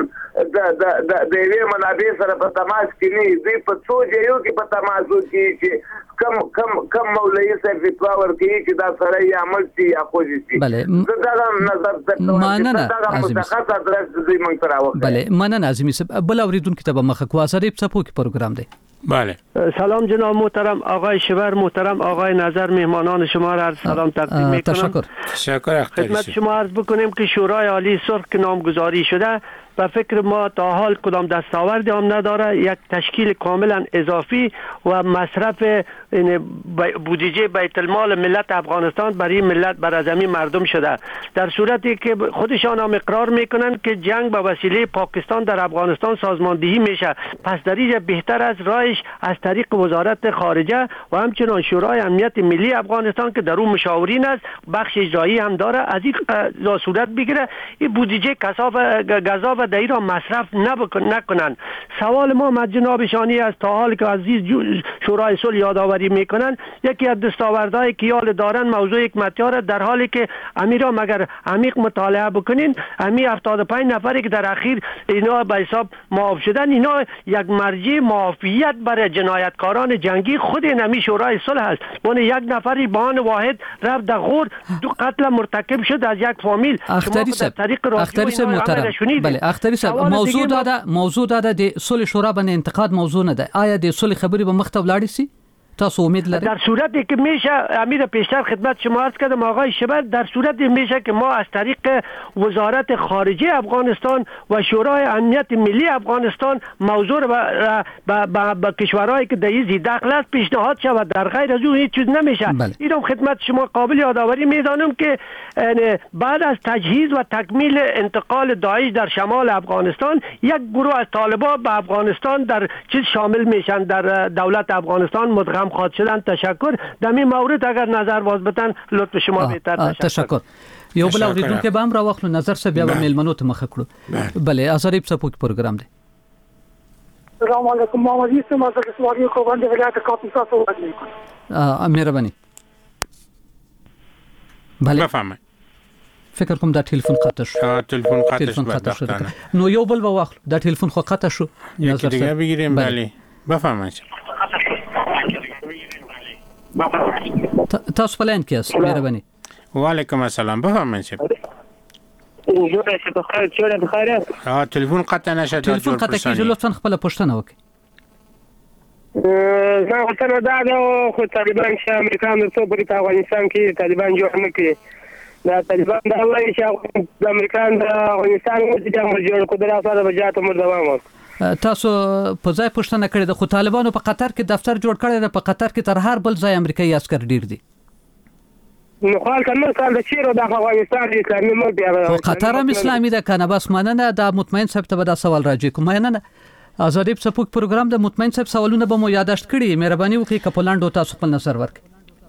د یوې منابع سره په تماس کې نه دوی په څو ځایو کې په تماس کې چې کم کم کم مولوی صاحب فتوا ورکوي چې دا سړی یا عمل شي یا خوځي شي زه دا نظر درته مننه دا مشخص ادرس دوی موږ ته راوړي بله مننه اعظمي صاحب بل اوریدونکو ته به مخه کو اثر څپو کې پروګرام دی. بله سلام جناب محترم آقای شیبر، محترم آقای نظر، مهمانان شما را سلام تقدیم میکنم. تشکر تشکر خدمت شما عرض بکنیم که شورای عالی سرخ که نامگذاری شده و فکر ما تا حال کدام دستاوردی هم نداره، یک تشکیل کاملا اضافی و مصرف بودجه بیت المال ملت افغانستان برای ملت بر زمین مردم شده، در صورتی که خودشان هم اقرار میکنن که جنگ به وسیله پاکستان در افغانستان سازماندهی میشه. پس در اینجا بهتر از رایش از طریق وزارت خارجه و همچنان شورای امنیت ملی افغانستان که در اون مشاورین است، بخش اجرایی هم داره، از این صورت بگیره این بودجه کثاف غذا و دایی را مصرف نکنن. سوال ما از جناب شانی است تا حال که عزیز شورای صلح یادآوری میکنن یکی از دستاوردهای که یال دارن موضوع حکمتیار، در حالی که امیرا مگر عمیق مطالعه بکنین امی هفتاد و پنج نفری که در اخیر اینا به حساب معاف شدن، اینا یک مرجع معافیت برای جنایتکاران جنگی خود نمی شورای صلح است. اون یک نفری با آن واحد رفت در غور دو قتل مرتکب شد از یک فامیل. اختری صاحب اختری صاحب محترم بله اختری صاحب موضوع داده موضوع داده د صلح شورا باندې انتقاد موضوع نه ده. آیا د صلح خبري به مخته ولاړ شي؟ تاسو امید لرید؟ در صورتی که میشه امیر پیشتر خدمت شما عرض کردم آقای شبر، در صورتی میشه که ما از طریق وزارت خارجه افغانستان و شورای امنیت ملی افغانستان موضوع با با کشورهایی که در این داخل است پیشنهاد شود، در غیر از اون هیچ چیز نمیشه. اینم خدمت شما قابل یادآوری میدانم که بعد از تجهیز و تکمیل انتقال داعش در شمال افغانستان یک گروه از طالبان به افغانستان در چیز شامل میشن، در دولت افغانستان مدغم خواهد شدن. تشکر. در این مورد اگر نظر باز بدن لطف شما بهتر. تشکر. تشکر. یو بل اوریدونکو به هم راوخلو نظر سه بیا به میلمنو ته مخ کړو. بله ازریب سپوک پروګرام دی. السلام علیکم محمد یوسف از سواری خوبند ولایت کاپیسا صحبت میکنم. مهربانی. بله بفهمه. فکر کوم دا ټلیفون قطع شو. ها ټلیفون قطع شو. نو یو بل واخلو دا ټلیفون خو قطع شو. نظر دیگه بگیریم. بله. بفهمه. تاسو پلان کې است مهرباني. وعلیکم السلام بفهمه چه جوړه شه په خیر چیرې په خیر ها ټلیفون قطع نشه ټلیفون قطع کیږي لطفا خپل پوښتنه وکړئ. زه غوښتنه دا ده خو طالبان چې امریکا نو څو په افغانستان کې طالبان جوړ نه کړي، دا طالبان دا وایي چې د امریکا د افغانستان د جوړ کړو سره به جاته مر دوام وکړي. تاسو په ځای پوښتنه کړې ده خو طالبانو په قطر کې دفتر جوړ کړی دی، په قطر کې تر هر بل ځای امریکایي عسکر ډیر دي. نو خال کنه کال د چیرې د افغانستان د اسلامي ملک دی. خو قطر هم اسلامي ده کنه. بس مننه دا مطمئن صاحب ته دا سوال راځي کوم مننه. ازادي سپوک پروګرام د مطمئن صاحب سوالونه به مو یاداشت کړي. مهرباني وکړئ کپلاندو تاسو خپل نظر ورکړئ.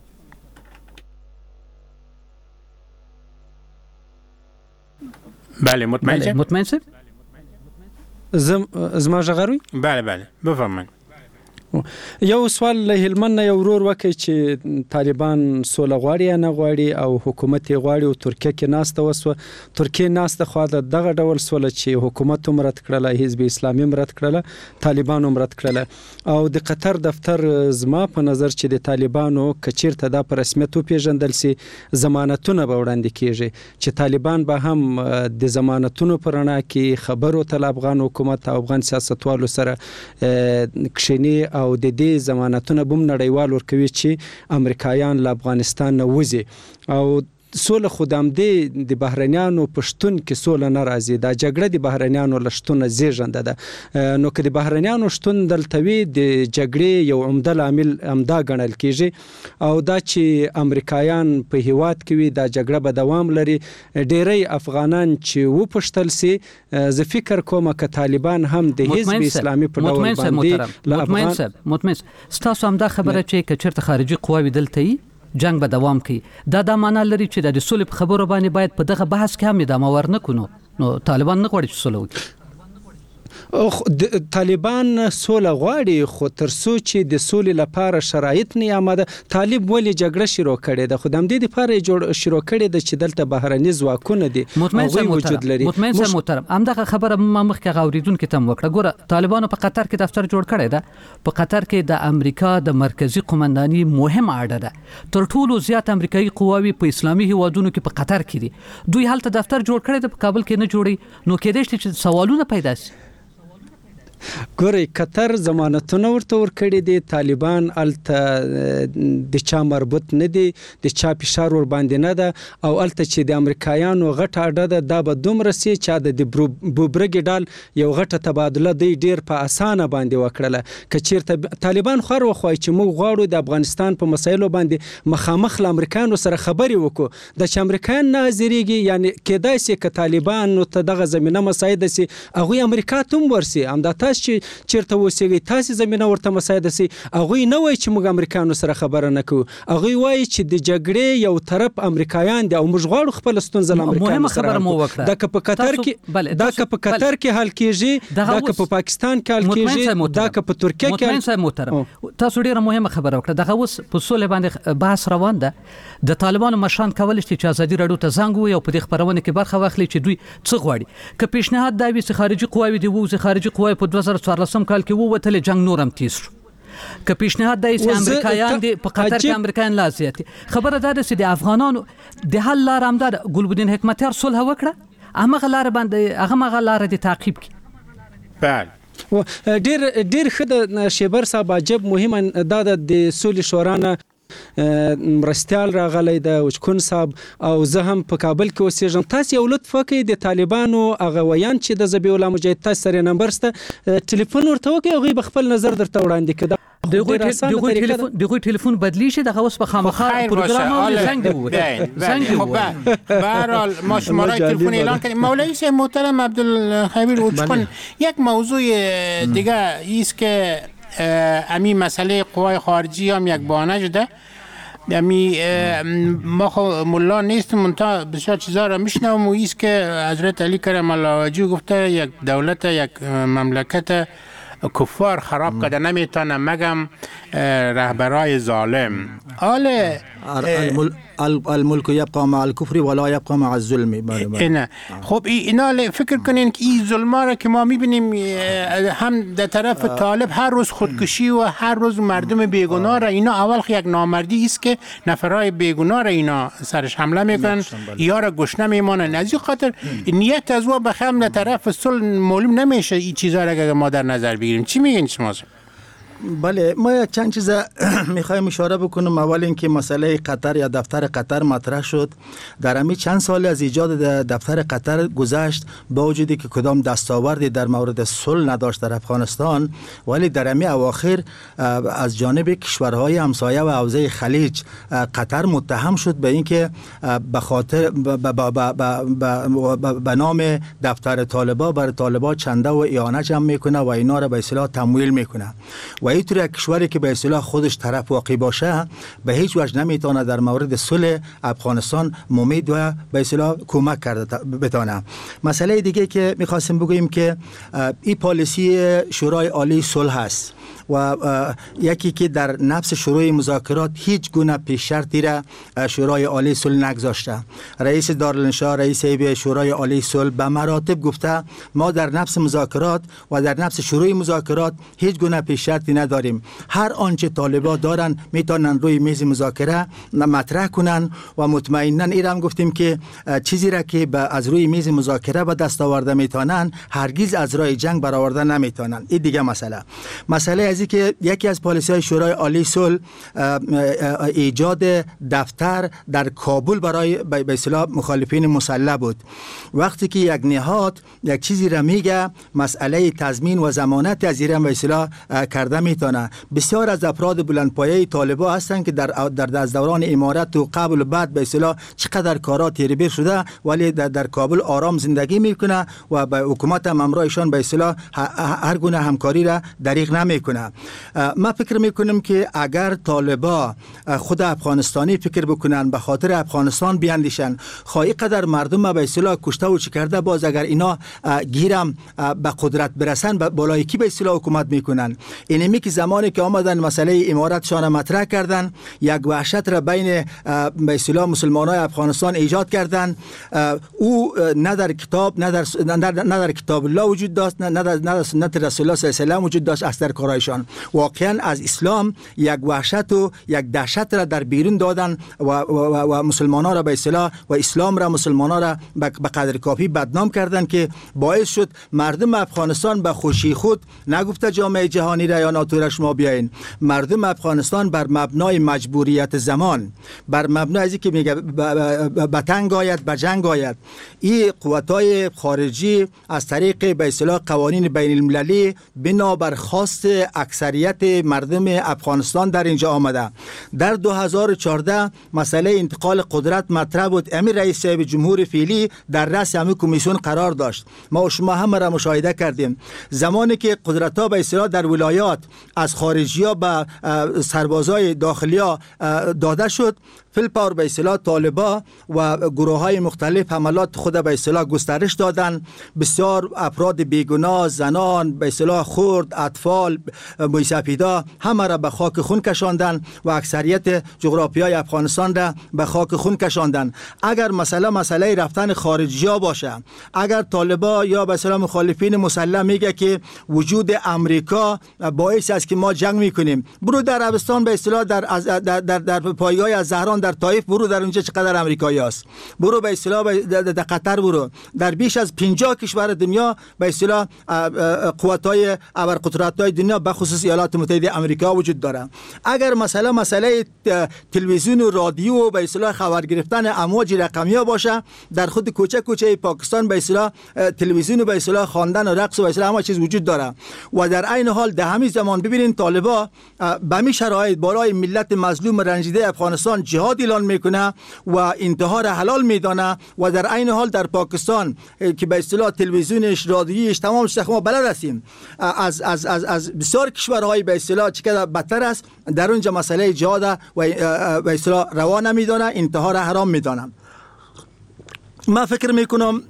بله مطمئن صاحب. مطمئن صاحب زم زما ژغروي. بله بله بفهمئ. یو سوال له هلمند نه یو ورور وکړي چې طالبان سوله غواړي یا نه غواړي او حکومت یې غواړي او ترکیه کې ناسته وسوه. ترکیه ناسته خو د دغه ډول سوله چې حکومت هم رد کړله، حزب اسلامي هم رد کړله، طالبان هم رد کړله او د قطر دفتر زما په نظر چې د طالبانو که چیرته دا په رسمیت وپېژندل سي ضمانتونه به وړاندې کیږي چې طالبان به هم د ضمانتونو په رڼا کې خبرو ته افغان حکومت او افغان سیاستوالو سره کښیني او د دې ضمانتونه بم نړیوال ورکوي چې امریکایان له افغانستان نه وځي او سوله خودم دی د بهرنیانو پښتون کې سوله نه راځي. دا جګړه د بهرنیانو لشتونه زیږنده ده. نو که د بهرنیانو شتون دلته وي د جګړې یو عمده لامل همدا ګڼل کیږي او دا چې امریکایان په هیواد کې وي دا جګړه به دوام لري. ډیری افغانان چې وپښتل سي زه فکر کوم که طالبان هم د حزب اسلامي په ډول باندې مطمئن صاحب مطمئن ستاسو هم دا خبره چې که چیرته خارجي قواوی دلته وي جنگ به دوام کوي، دا د معنا لري چې د رسول په خبرو باندې باید په دغه بحث کې هم ادامه ورنکونو. نو طالبان نه غواړي چې سوله وکړي. طالبان سوله غواړي خو تر څو چې د سولې لپاره شرایط نه آماده. طالب ولې جګړه شروع کړې ده؟ خو د همدې لپاره جوړ شروع کړې ده چې دلته بهرني ځواکونه دي هغوی وجود لري. مطمئن سم محترم همدغه خبره ما مخکې غوریدونکو ته وکړه. ګوره طالبانو په قطر کې دفتر جوړ کړی ده. په قطر کې د امریکا د مرکزی قومنداني مهم اډه ده. تر ټولو زیات امریکایي قواوی په اسلامي هیوادونو کې په قطر کې دي. دوی هلته دفتر جوړ کړی ده، په کابل کې نه جوړي. نو کېدای شي چې سوالونه پیدا شي. ګورئ قطر ضمانتونه ورته ورکړي دي. طالبان الته د چا مربوط نه دي، د چا فشار ور باندې نه ده. او الته چې د امریکایانو غټه اډه ده دا به دومره سي چې د بوبرګ ډال یو غټه تبادله دی ډیر په اسانه باندې وکړله. که چیرته طالبان خور وخوای چې موږ غواړو د افغانستان په مسایلو باندې مخامخ له امریکایانو سره خبرې وکړو، د چې امریکایان ناظریږي یعنی کېدای سي که طالبان نو ته دغه زمينه مساعده سي هغه امریکا ته ورسي. همدا چې چیرته وسیږي تاسو زمينه ورته مساعده سي. هغه نه وایي چې موږ امریکایانو سره خبره نه کوو، هغه وایي چې د جګړې یو طرف امریکایان دي او موږ غواړو خپل ستونزه له امریکایانو سره حل کړو. دا که په قطر کې دا که په قطر کې حل کیږي، دا که په پاکستان کې حل کیږي، دا که په ترکیه کې. مطمئن صاحب محترم تاسو ډیره مهمه خبره وکړه. دغه اوس په سولې باندې بحث روان ده. د طالبانو مشران کولای شي چې ازادي راډیو ته زنګ ووهي او په دې خبرونه کې برخه واخلي چې دوی څه غواړي. که پیشنهاد دا وي چې خارجي قواوی دی وو خارجي قواوی په دوه زره څوارلس کال کې ووتل جنگ نورم تیز شو. که پیشنهاد دی چې امریکایان دی په قطر کې امریکایان لا زیات خبره ده چې د افغانانو د حل لار هم ده. ګلبدین حکمتیار صلح وکړه، هغه لار باندې هغه هغه لار د تعقیب کی. بله ډیر ډیر خد شیبر صاحب عجب مهم دا د سولې شورانه مرستیال راغلی د وچکون صاحب او زه هم په کابل کې اوسېږم. تاسو یو لطف وکړئ د طالبانو هغه ویان چې د ذبیح الله مجاهد تاسو سره نمبر سته ټلیفون ورته وکړئ، هغوی به خپل نظر درته وړاندې کړي. دغوی ټلیفون بدلی شي دغه اوس په خامخا پروګرام زنګ دی زنگ دی. به هر حال ما شماره تلفن اعلان کردیم. مولوی صاحب محترم عبدالخبیر وچکون، یک موضوع دیگه است که امی مسئله قوای خارجی هم یک بهانه شده. امی ما خو ملا نیستم منتها بسیار چیزا را میشنوم و ایست که حضرت علی کرم الله وجهه گفته یک دولت یک مملکت کفار خراب کرده نمیتونه مگم رهبرای ظالم. حال الملک یبقى مع الكفر ولا يبقى مع الظلم. نه خب اینا فکر کنین که این ظلما را که ما میبینیم هم در طرف طالب هر روز خودکشی و هر روز مردم بیگناه را، اینا اول یک نامردی است که نفرای بیگناه را اینا سرش حمله میکنن یا را گشنه میمانن. از این خاطر نیت از او بخم در طرف صلح معلوم نمیشه. این چیزا را که ما در نظر بگیریم. چی میگین شما؟ بله ما یک چند چیز میخوایم اشاره بکنم. اول اینکه مسئله قطر یا دفتر قطر مطرح شد. در همین چند سال از ایجاد دفتر قطر گذشت با وجودی که کدام دستاوردی در مورد صلح نداشت در افغانستان، ولی در همین اواخر از جانب کشورهای همسایه و حوزه خلیج قطر متهم شد به اینکه به خاطر به نام دفتر طالبا بر طالبا چنده و اعانه جمع میکنه و اینا را به اصطلاح تمویل میکنه. و اینطور یک کشوری که به اصطلاح خودش طرف واقع باشه به هیچ وجه نمیتونه در مورد صلح افغانستان ممید و به اصطلاح کمک کرده بتونه. مسئله دیگه که میخواستیم بگوییم که این پالیسی شورای عالی صلح است و یکی که در نفس شروع مذاکرات هیچ گونه پیش شرطی را شورای عالی صلح نگذاشته. رئیس دارالانشا رئیس شورای عالی صلح به مراتب گفته ما در نفس مذاکرات و در نفس شروع مذاکرات هیچ گونه پیش شرطی نداریم. هر آنچه طالبان دارن میتونن روی میز مذاکره مطرح کنن و مطمئنا ایران گفتیم که چیزی را که از روی میز مذاکره به دست آورده میتونن هرگز از راه جنگ برآورده نمیتونن. این دیگه مسئله. مسئله از که یکی از پالیسی‌های شورای عالی صلح ایجاد دفتر در کابل برای به اصطلاح مخالفین مسلح بود. وقتی که یک نهاد یک چیزی را میگه مسئله تضمین و ضمانت از ایران به اصطلاح کرده میتونه. بسیار از افراد بلندپایه طالبان هستند که در در از دوران امارت و قبل و بعد به اصطلاح چقدر کارا تیربیر شده ولی در, در کابل آرام زندگی میکنه و به حکومت هم امرایشان به اصطلاح هر گونه همکاری را دریغ نمیکنه. آمده. ما فکر میکنم که اگر طالبا خود افغانستانی فکر بکنن، به خاطر افغانستان بیاندیشن، خواهی قدر مردم به اصطلاح کشته و چی کرده، باز اگر اینا گیرم به قدرت برسن بالای کی به اصطلاح حکومت میکنن؟ اینمی که زمانی که آمدن مسئله امارتشان مطرح کردن، یک وحشت را بین به اصطلاح مسلمانای افغانستان ایجاد کردن. او نه در کتاب نه در نه در کتاب الله وجود داشت، نه در نه در سنت رسول الله صلی الله علیه و آله وجود داشت. از در کارایشان واقعا از اسلام یک وحشت و یک دهشت را در بیرون دادن و, و, و, و مسلمانان را به اصطلاح و اسلام را مسلمانان را به قدر کافی بدنام کردند که باعث شد مردم افغانستان به خوشی خود، نگفته جامعه جهانی را یا ناتو را شما بیاین، مردم افغانستان بر مبنای مجبوریت زمان، بر مبنای ازی که میگه به تنگ آید به جنگ آید، این قوت‌های خارجی از طریق به اصطلاح قوانین بین المللی بنا بر خواست اکثریت مردم افغانستان در اینجا آمده. در دو هزار و چهارده مسئله انتقال قدرت مطرح بود. امیر رئیس جمهور فعلی در رأس همین کمیسیون قرار داشت. ما و شما هم را مشاهده کردیم. زمانی که قدرت‌ها به اصطلاح در ولایات از خارجی‌ها به سربازای داخلی‌ها داده شد، فیلپاور به اصطلاح طالبا و گروه های مختلف حملات خود به اصطلاح گسترش دادن. بسیار افراد بیگناه، زنان، به اصطلاح خرد، اطفال، موسفیدا همه را به خاک خون کشاندن و اکثریت جغرافیای افغانستان را به خاک خون کشاندن. اگر مسئله مسئله رفتن خارجی ها باشه، اگر طالبا یا به اصطلاح مخالفین مسلح میگه که وجود امریکا باعث است که ما جنگ میکنیم، برو در عربستان به اصطلاح در در در, در, در پایگاه از زهران در طائف برو، در اونجا چقدر امریکایی هست. برو به اصطلاح در قطر برو، در بیش از پنجاه کشور دنیا به اصطلاح قوت‌های ابرقدرت‌های دنیا به خصوص ایالات متحده آمریکا وجود داره. اگر مسئله مسئله تلویزیون و رادیو به اصطلاح خبر گرفتن امواج رقمی باشه، در خود کوچه کوچه پاکستان به اصطلاح تلویزیون به اصطلاح خواندن و رقص و به اصطلاح همه چیز وجود داره. و در عین حال در همین زمان ببینید طالبا به همین شرایط بالای ملت مظلوم رنجیده افغانستان جهاد اعلان میکنه و انتحار حلال میدانه، و در عین حال در پاکستان که به اصطلاح تلویزیونش، رادیویش، تمام شما بلد هستیم، از از از از بسیار کشورهای به اصطلاح چقدر بدتر است، در اونجا مسئله جهاد و به اصطلاح روا نمیدانه، انتحار حرام میدانه. من فکر میکنم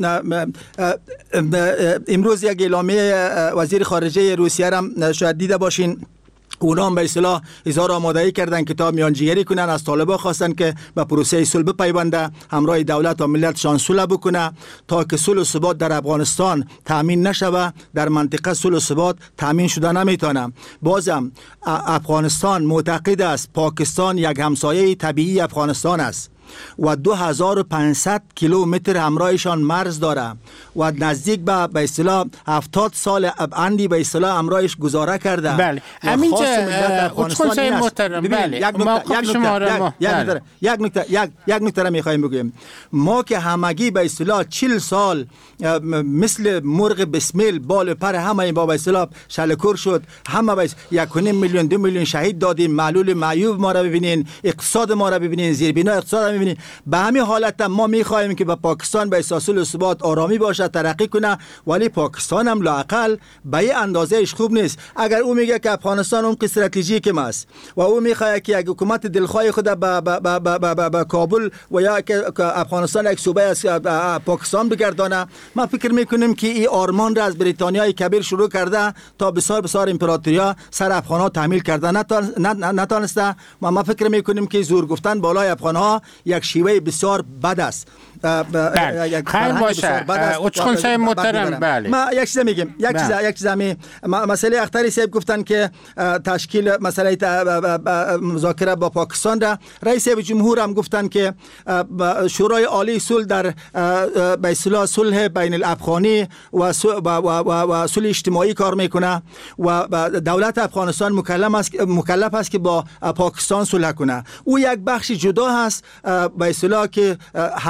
امروز یک اعلامیه وزیر خارجه روسیه را شاید دیده باشین. اونا هم به اصطلاح اظهار آمادگی کردن که تا میانجیگری کنن، از طالبان خواستن که به پروسه صلح بپیونده، همراه دولت و ملتشان صلح بکنه تا که صلح و ثبات در افغانستان تامین نشوه. در منطقه صلح و ثبات تامین شده نمیتونه. بازم افغانستان معتقد است پاکستان یک همسایه طبیعی افغانستان است و دو هزار و پانصد کیلومتر همراهشان مرز داره و نزدیک به به اصطلاح هفتاد سال اندی به اصطلاح همراهش گذاره کرده. بله همینجا افغانستان محترم. بله یک نکته یک نکته یک یک نکته را میخوایم بگیم. ما که همگی به اصطلاح چهل سال مثل مرغ بسمیل بال پر همه با به اصطلاح شلکور شد، همه به یک و نیم میلیون دو میلیون شهید دادیم. معلول معیوب ما را ببینین، اقتصاد ما را ببینین، زیربنا اقتصاد می‌بینید. به همین حالت ما می‌خوایم که به پاکستان به اساس ثبات آرامی باشه، ترقی کنه، ولی پاکستان هم لااقل به این اندازهش خوب نیست. اگر او میگه که افغانستان اون استراتژیک است و او میخواد که یک حکومت دلخواه خود به به کابل و یا که افغانستان یک صوبه از پاکستان بگردانه، ما فکر میکنیم که این آرمان را از بریتانیای کبیر شروع کرده تا بسیار بسیار امپراتوریا سر افغان‌ها تحمیل کرده نتونسته. ما ما فکر میکنیم که زور گفتن بالای افغان‌ها یک شیوه بسیار بد است. خیر باشه اوچخون صاحب محترم. بله ما یک چیز میگم، یک چیز یک چیز می مسئله اختری صاحب گفتن که تشکیل مسئله مذاکره با پاکستان را، رئیس جمهور هم گفتن که شورای عالی صلح در به اصطلاح صلح بین الافغانی و و صلح اجتماعی کار میکنه و دولت افغانستان مکلف است مکلف است که با پاکستان صلح کنه. او یک بخش جدا هست به اصطلاح که هر دو دولت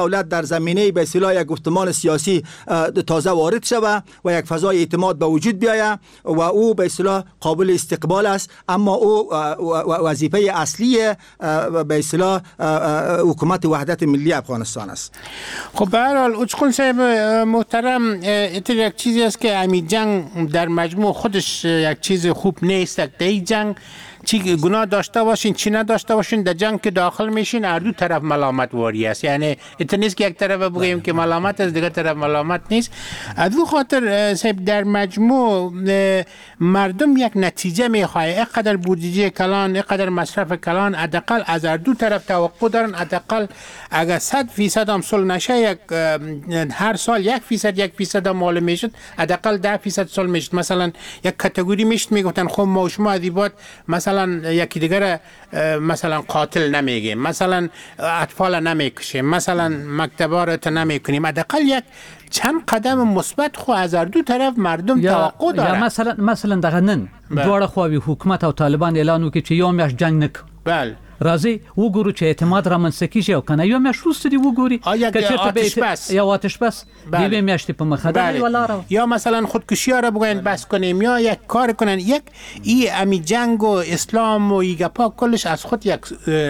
دولت در زمینه به اصطلاح یک گفتمان سیاسی تازه وارد شود و یک فضای اعتماد به وجود بیاید و او به اصطلاح قابل استقبال است، اما او وظیفه اصلی به اصطلاح حکومت وحدت ملی افغانستان است. خب به هر حال اوچقون صاحب محترم، یک چیزی است که همین جنگ در مجموع خودش یک چیز خوب نیست. در این جنگ چی گناه داشته باشین چی نداشته باشین، در جنگ که داخل میشین هر دو طرف ملامت واری است. یعنی این نیست که یک طرف بگوییم که ملامت است دیگر طرف ملامت نیست. از اون خاطر صاحب در مجموع مردم یک نتیجه میخواه، اینقدر بودجه کلان، اینقدر مصرف کلان، حداقل از هر دو طرف توقع دارن حداقل اگر صد فیصد هم صلح نشه، یک هر سال یک فیصد یک فیصد هم مال میشد، حداقل ده فیصد صلح میشد. مثلا یک کاتگوری میشد میگفتن خب ما و شما ادیبات مثلا یکی دیگر مثلا قاتل نمیگیم، مثلا اطفال نمیکشیم، مثلا مکتبارت نمیکنیم، حداقل یک چند قدم مثبت خو از هر دو طرف مردم توقع داره. یا مثلا مثلا دغه نن دواړه خواوی حکومت او طالبان اعلان وکړي چې یو میاشت جنگ نک. بله راځي وګورو چې اعتماد رامنځته کیږي او کنه یو میاشت وروسته دی وګوري که آتش بس یا آتش بس دی میاشتې په مخه ده ولاره، یا مثلا خودکشی ها را بگوین بس کنیم یا یک کار کنن. یک ای امی جنگ و اسلام و ایگپا کلش از خود یک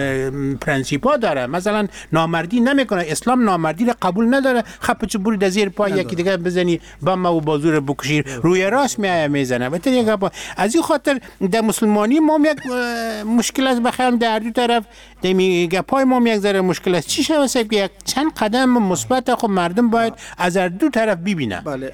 پرنسیپا داره. مثلا نامردی نمیکنه، اسلام نامردی را قبول نداره. خب چه برید از زیر پای یکی دیگه بزنی بم و بازو را بکشی، روی راست میایه میزنه. بهتر یک از این خاطر در مسلمانی ما یک مشکل است بخیرم در دو طرف دیگه پای ما یک ذره مشکل است. چی شده است که یک چند قدم مثبت خب مردم باید از هر دو طرف ببینه. بله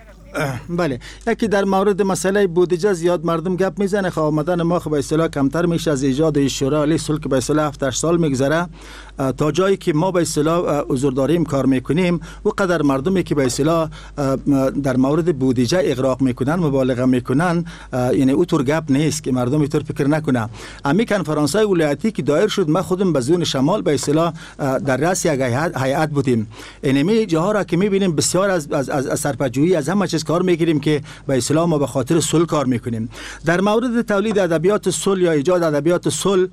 بله، یکی در مورد مسئله بودجه زیاد مردم گپ میزنه. خب آمدن ما خب به اصطلاح کمتر میشه از ایجاد شورای عالی صلح که به اصطلاح هفت سال میگذره. تا جایی که ما به اصطلاح حضور داریم کار میکنیم و قدر مردمی که به اصطلاح در مورد بودجه اغراق میکنن مبالغه میکنن، یعنی اونطور گپ نیست که مردم اینطور فکر نکنه. امی کنفرانس های ولایتی که دایر شد، ما خودم به زون شمال به اصطلاح در رأس یک هیئت بودیم. اینمی جاها را که میبینیم بسیار از از از سرپجویی از همه چیز کار میگیریم که به اصطلاح ما به خاطر صلح کار میکنیم. در مورد تولید ادبیات صلح یا ایجاد ادبیات صلح،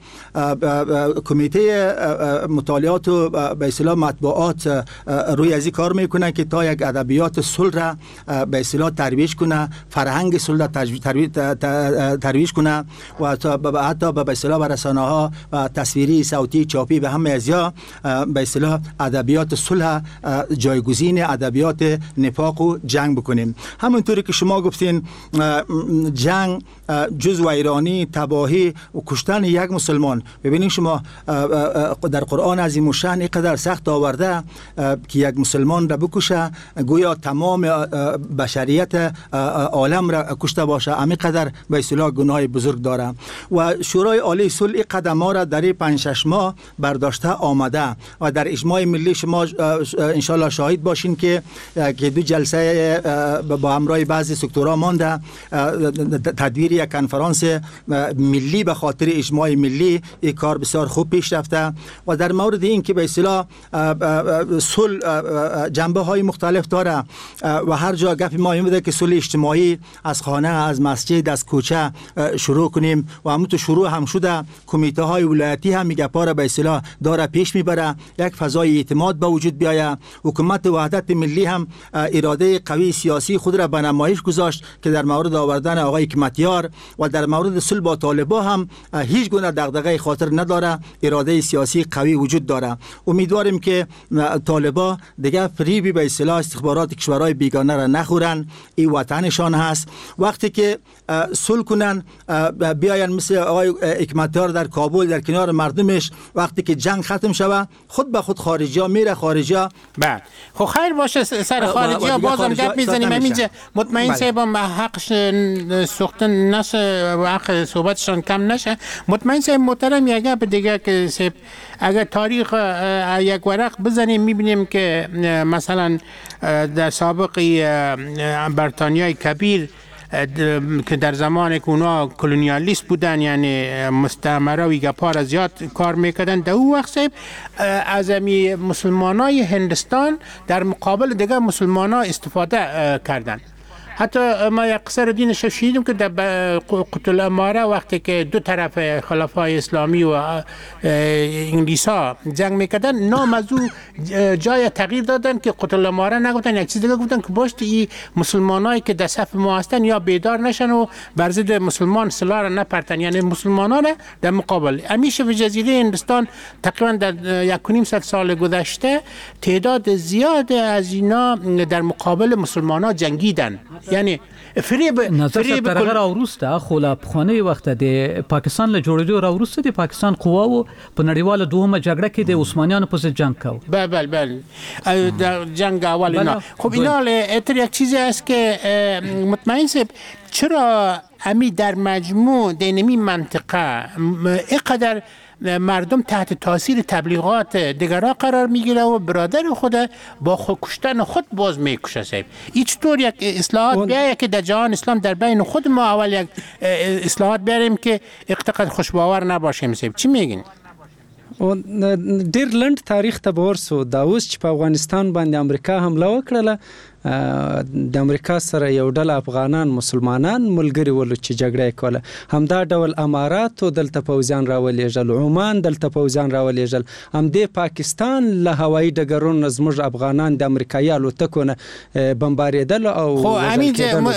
کمیته مطالعات و به اصطلاح مطبوعات روی ازی کار میکنه که تا یک ادبیات صلح را به اصطلاح ترویج کنه، فرهنگ صلح را ترویج کنه و حتی به اصطلاح رسانه ها تصویری، صوتی، چاپی به همه ازیا به اصطلاح ادبیات صلح جایگزین ادبیات نفاق و جنگ بکنیم. همونطوری که شما گفتین جنگ جز ویرانی، تباهی و کشتن یک مسلمان، ببینید شما در قرآن عظیم الشأن اینقدر سخت آورده که یک مسلمان را بکشه گویا تمام بشریت عالم را کشته باشه. همینقدر به اصطلاح گناه بزرگ داره و شورای عالی صلح این قدم ها را در پنج شش ماه برداشته آمده و در اجماع ملی شما ان شاء الله شاهد باشین که که دو جلسه با همراه بعضی سکتورها مانده، تدویر یک کنفرانس ملی به خاطر اجماع ملی. این کار بسیار خوب پیش رفته و در مورد این که به اصطلاح صلح جنبه های مختلف داره و هر جا گپ ما این بوده که صلح اجتماعی از خانه، از مسجد، از کوچه شروع کنیم و همونطور شروع هم شده. کمیته های ولایتی هم میگه پاره به اصطلاح داره پیش میبره، یک فضای اعتماد به وجود بیاید. حکومت وحدت ملی هم اراده قوی سیاسی خود را به نمایش گذاشت که در مورد آوردن آقای حکمتیار و در مورد صلح با طالبا هم هیچ گونه دغدغه خاطر نداره، اراده سیاسی قوی وجود داره. امیدواریم که طالبا دیگه فریبی به اصطلاح استخبارات کشورهای بیگانه را نخورن. این وطنشان هست. وقتی که صلح کنن بیاین مثل آقای حکمتیار در کابل در کنار مردمش، وقتی که جنگ ختم شوه خود به خود خارجی ها میره. خارجی ها بله خب خیر باشه سر خارجی ها بازم گپ میزنیم. همینجا مطمئن سیبم حقش سوختن نشه و حق صحبتشان کم نشه. مطمئن سیب محترم یک گپ دیگه که سیب اگر تاریخ یک ورق بزنیم میبینیم که مثلا در سابقی بریتانیای کبیر که در زمان که اونا کلونیالیست بودن، یعنی مستعمره و گپار زیاد کار میکردن، در اون وقت صاحب از امی مسلمان های هندستان در مقابل دیگه مسلمان ها استفاده کردن حتی ما یک قصه رو دینش شنیدیم که در قطب الاماره وقتی که دو طرف خلفای اسلامی و انگلیس ها جنگ میکردن نام از او جای تغییر دادن که قطب الاماره نگفتن، یک چیز دیگه گفتن که باشت این مسلمانایی که در صف ما هستن یا بیدار نشن و بر ضد مسلمان سلاح را نپرتن، یعنی مسلمانان در مقابل. همیشه به جزیره هندوستان تقریبا در یک و نیم صد سال گذشته تعداد زیاد از اینا در مقابل مسلمان ها جنگیدن. یعنی فریب فریب کل راوروسته خو لا پخوانی وخت د پاکستان له جوړېدو راوروسته د پاکستان قواو په نړیواله دوهمه جګړه کې د عثمانیانو په ضد جنگ کاو. بله بله بله در جنگ اول اینا. خب اینا اتر یک چیزی است که مطمئن سب چرا امی در مجموع دینمی منطقه اینقدر مردم تحت تاثیر تبلیغات دیگرها قرار میگیره و برادر خود با خود کشتن خود باز میکشه. صاحب این چطور یک اصلاحات بیایه که در جهان اسلام در بین خود ما اول یک اصلاحات بیاریم که اقتقاد خوشباور نباشیم؟ صاحب چی میگین؟ ډیر لنډ تاریخ ته ورسو. دا اوس چې په افغانستان باندې امریکا حمله وکړه، د امریکا سره یو ډله افغانان مسلمانان ملګري ول چې جګړه کوله، همدا ډول امارات دلته پوځیان راولېږل، عمان دلته پوځیان راولېږل، همدې پاکستان له هوایي ډګرونو زموږ افغانان د امریکایي الوتکو نه بمباریدل او خب امید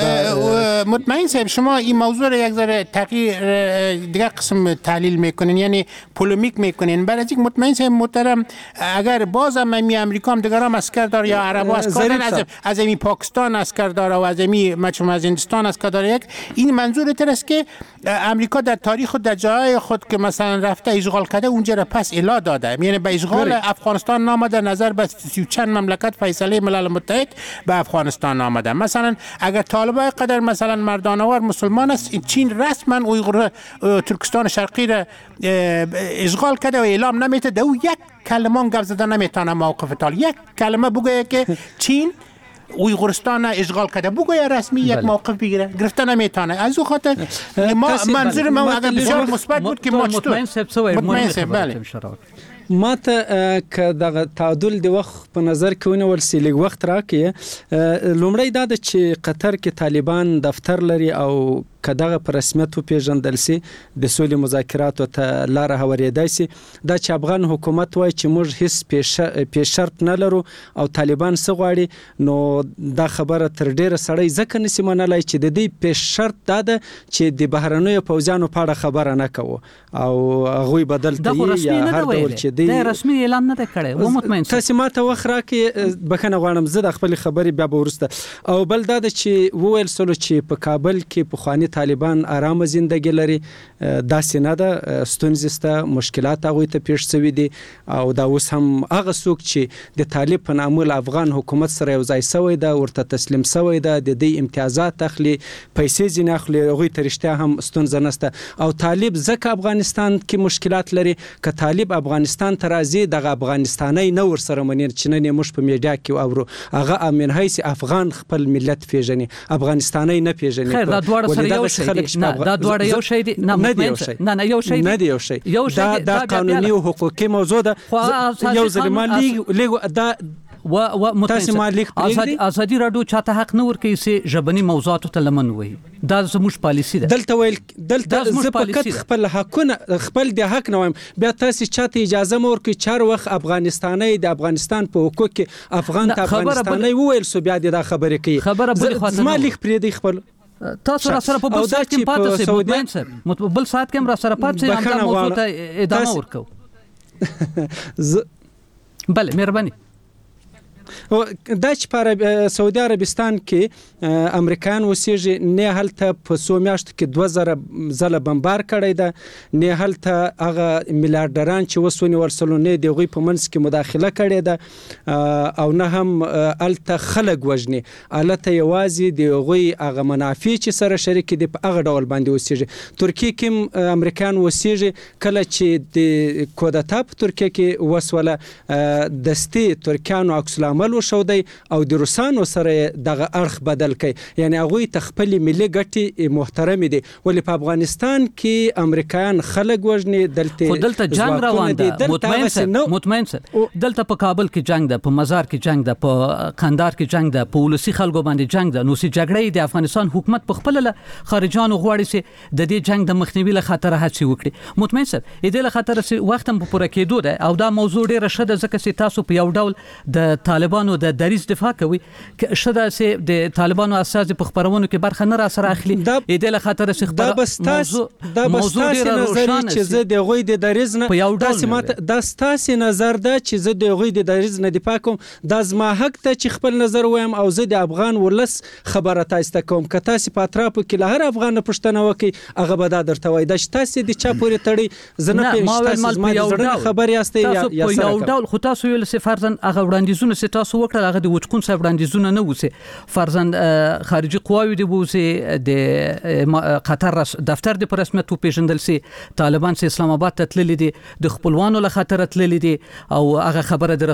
مطمئن صاحب شما این موضوع رو یک ذره تغییر دیگه قسم تحلیل میکنین، یعنی پولمیک میکنین. برای اینکه مطمئن صاحب محترم اگر باز هم می امریکا هم دیگرام اسکر دار یا عربا اسکر از از این پاکستان اسکر داره و از این مچم از هندوستان اسکر داره، یک این منظور تر است که امریکا در تاریخ خود در جای خود که مثلا رفته اشغال کرده اونجا را پس الا داده، یعنی به اشغال افغانستان نامده، نظر به سی و چند مملکت فیصله ملل متحد به افغانستان آمده. مثلا اگر طالبان قدر مثلا مردانوار مسلمان است، چین رسما اویغور ترکستان شرقی را اشغال کرده و اعلام نمیته، دو یک کلمه گپ زدن نمیتونه موقف طالب، یک کلمه بگه که چین اویغورستان اشغال کرده بگویه رسمی یک موقف بگیره، گرفته نمیتونه. از او خاطر ما منظور ما اگر بسیار مثبت بود که ما چطور مطمئن سه بله ما ته که د تعادل د وخت په نظر کې ونیول سي لږ وخت راکې لومړی دا د چې قطر کې طالبان دفتر لري او کداغه پر رسمیت پیژندل سي د سولې مذاکراتو ته لار هوارېدای سي. دا چې افغان حکومت وای چې موږ هیڅ پیش شرط نه لرو او طالبان څه غواړي، نو دا خبره تر ډیره سړی ځکه نسی منلای چې د دې پیش شرط دا ده چې د بهرنیو پوځیانو په اړه خبره نه کوو او هغوی بدل ته یا هر ډول چې دا رسمي اعلان نه کړي. و مطمئن تاسو ماته وخت راکې بخنه غواړم زه د خپل خبرې بیا به ورسته. او بل دا چې وویل سلو چې په کابل کې په خواني طالبان آرام زندگی لري، دا سینه ده ستونزې سته، مشکلات هغوی ته پیښ شوي دي او دا اوس هم هغه څوک چې د طالب په نامه افغان حکومت سره یو ځای شوی ده، ورته تسلیم شوی ده، د دې امتیازات اخلي، پیسې ځینې اخلي، هغوی ته رښتیا هم ستونزه نشته. او طالب ځکه افغانستان کې مشکلات لري، که طالب افغانستان ته راځي دغه افغانستانی نه ورسره مني چې نن موږ په میډیا کې اورو هغه امین هیڅ افغان خپل ملت پیژني، افغانستانی نه پیژني. خیر دا دواړه سره یو شی دي، نه دا دواړه یو شی دي، نه نه نه یو شی نه دی یو شی دا دا قانوني او حقوقي موضوع ده. یو ځلمان لیګ دا و و متاسف ازادي رادیو چاته حق نه ورکوي چې ژبني موضوعات ته لمن وي، دا زموږ پالیسی ده. دلته ویل دلته زه فقط خپل حقونه خپل د حق نه وایم، بیا تاسو چاته اجازه مور کوي چار وخت افغانستاني د افغانستان په حقوق کې افغان ته افغانستاني وویل سو بیا د خبرې کوي خبره بل خاطر ما لیک پرې دی خپل تاسو را سره په بل سات کې پاتې سئ مطمئن سئ بل سات کې را سره پاتې سئ هم دا موضوع ته ادامه ورکو. بله مهرباني. دا چې په سعودي عربستان کې امریکایان اوسېږي، نه هلته په څو میاشتو کې دوه زره ځله بمبار کړی ده، نه هلته هغه میلیارډران چې اوس ونیول سلو نه د هغوی په منځ کې مداخله کړې ده او نه هم هلته خلک وژني، هلته یوازې د هغوی هغه منافع چې سره شریک دي په هغه ډول باندې اوسېږي. ترکیه کې امریکایان اوسېږي، کله چې د کودتا په ترکیه کې وسوله دستې ترکیانو عکس عمل وشودي او د روسانو سره دغه اړخ بدل کړي یعنی هغه تخپل ملي ګټي محترم دي ولې په افغانستان کې امریکایان خلک وژني دلته خو دلته جنگ روان ده مطمئن سه مطمئن سه دلته په کابل کې جنگ ده په مزار کې جنگ ده په قندهار کې جنگ ده په ولسی خلکو باندې جنگ ده نو سي جګړې د افغانستان حکومت په خپل خارجانو غواړي سي د دې جنگ د مخنیوي له خاطر هڅه وکړي مطمئن سه دې له خاطر سي وخت هم په پوره کېدو ده او دا موضوع ډیره شده ځکه چې تاسو په یو ډول د طالبانو د دریز دفاع کوي شده سي د طالبانو اساس په خبرونو کې برخه نه را سره اخلي دې له خاطر سي دا بستاس دا بستاس نظر چې زه د غوي د دریز نه تاسو ماته دا ستاسو نظر ده چې زه د غوي د دریز نه دفاع کوم دا زما حق ته چې خپل نظر وایم او زه د افغان ولس خبره تاسو کوم که تاسو په اطرافو کې له هر افغان پښتنه وکي هغه به دا درته وای د تاسو د چا پورې تړي زنه پېښ تاسو ما د زړه خبر یاستئ یا یا یو ډول خو تاسو ویل سي فرضاً هغه وړاندیزونه سي تاسو وکړل هغه د وچکون صاحب وړاندیزونه نه وسی فرضاً خارجي قواوی دی وسی د قطر دفتر د رسمیت په پیژندل سي طالبان سي اسلام آباد ته تللي دي د خپلوانو له خاطر تللي دي او هغه خبره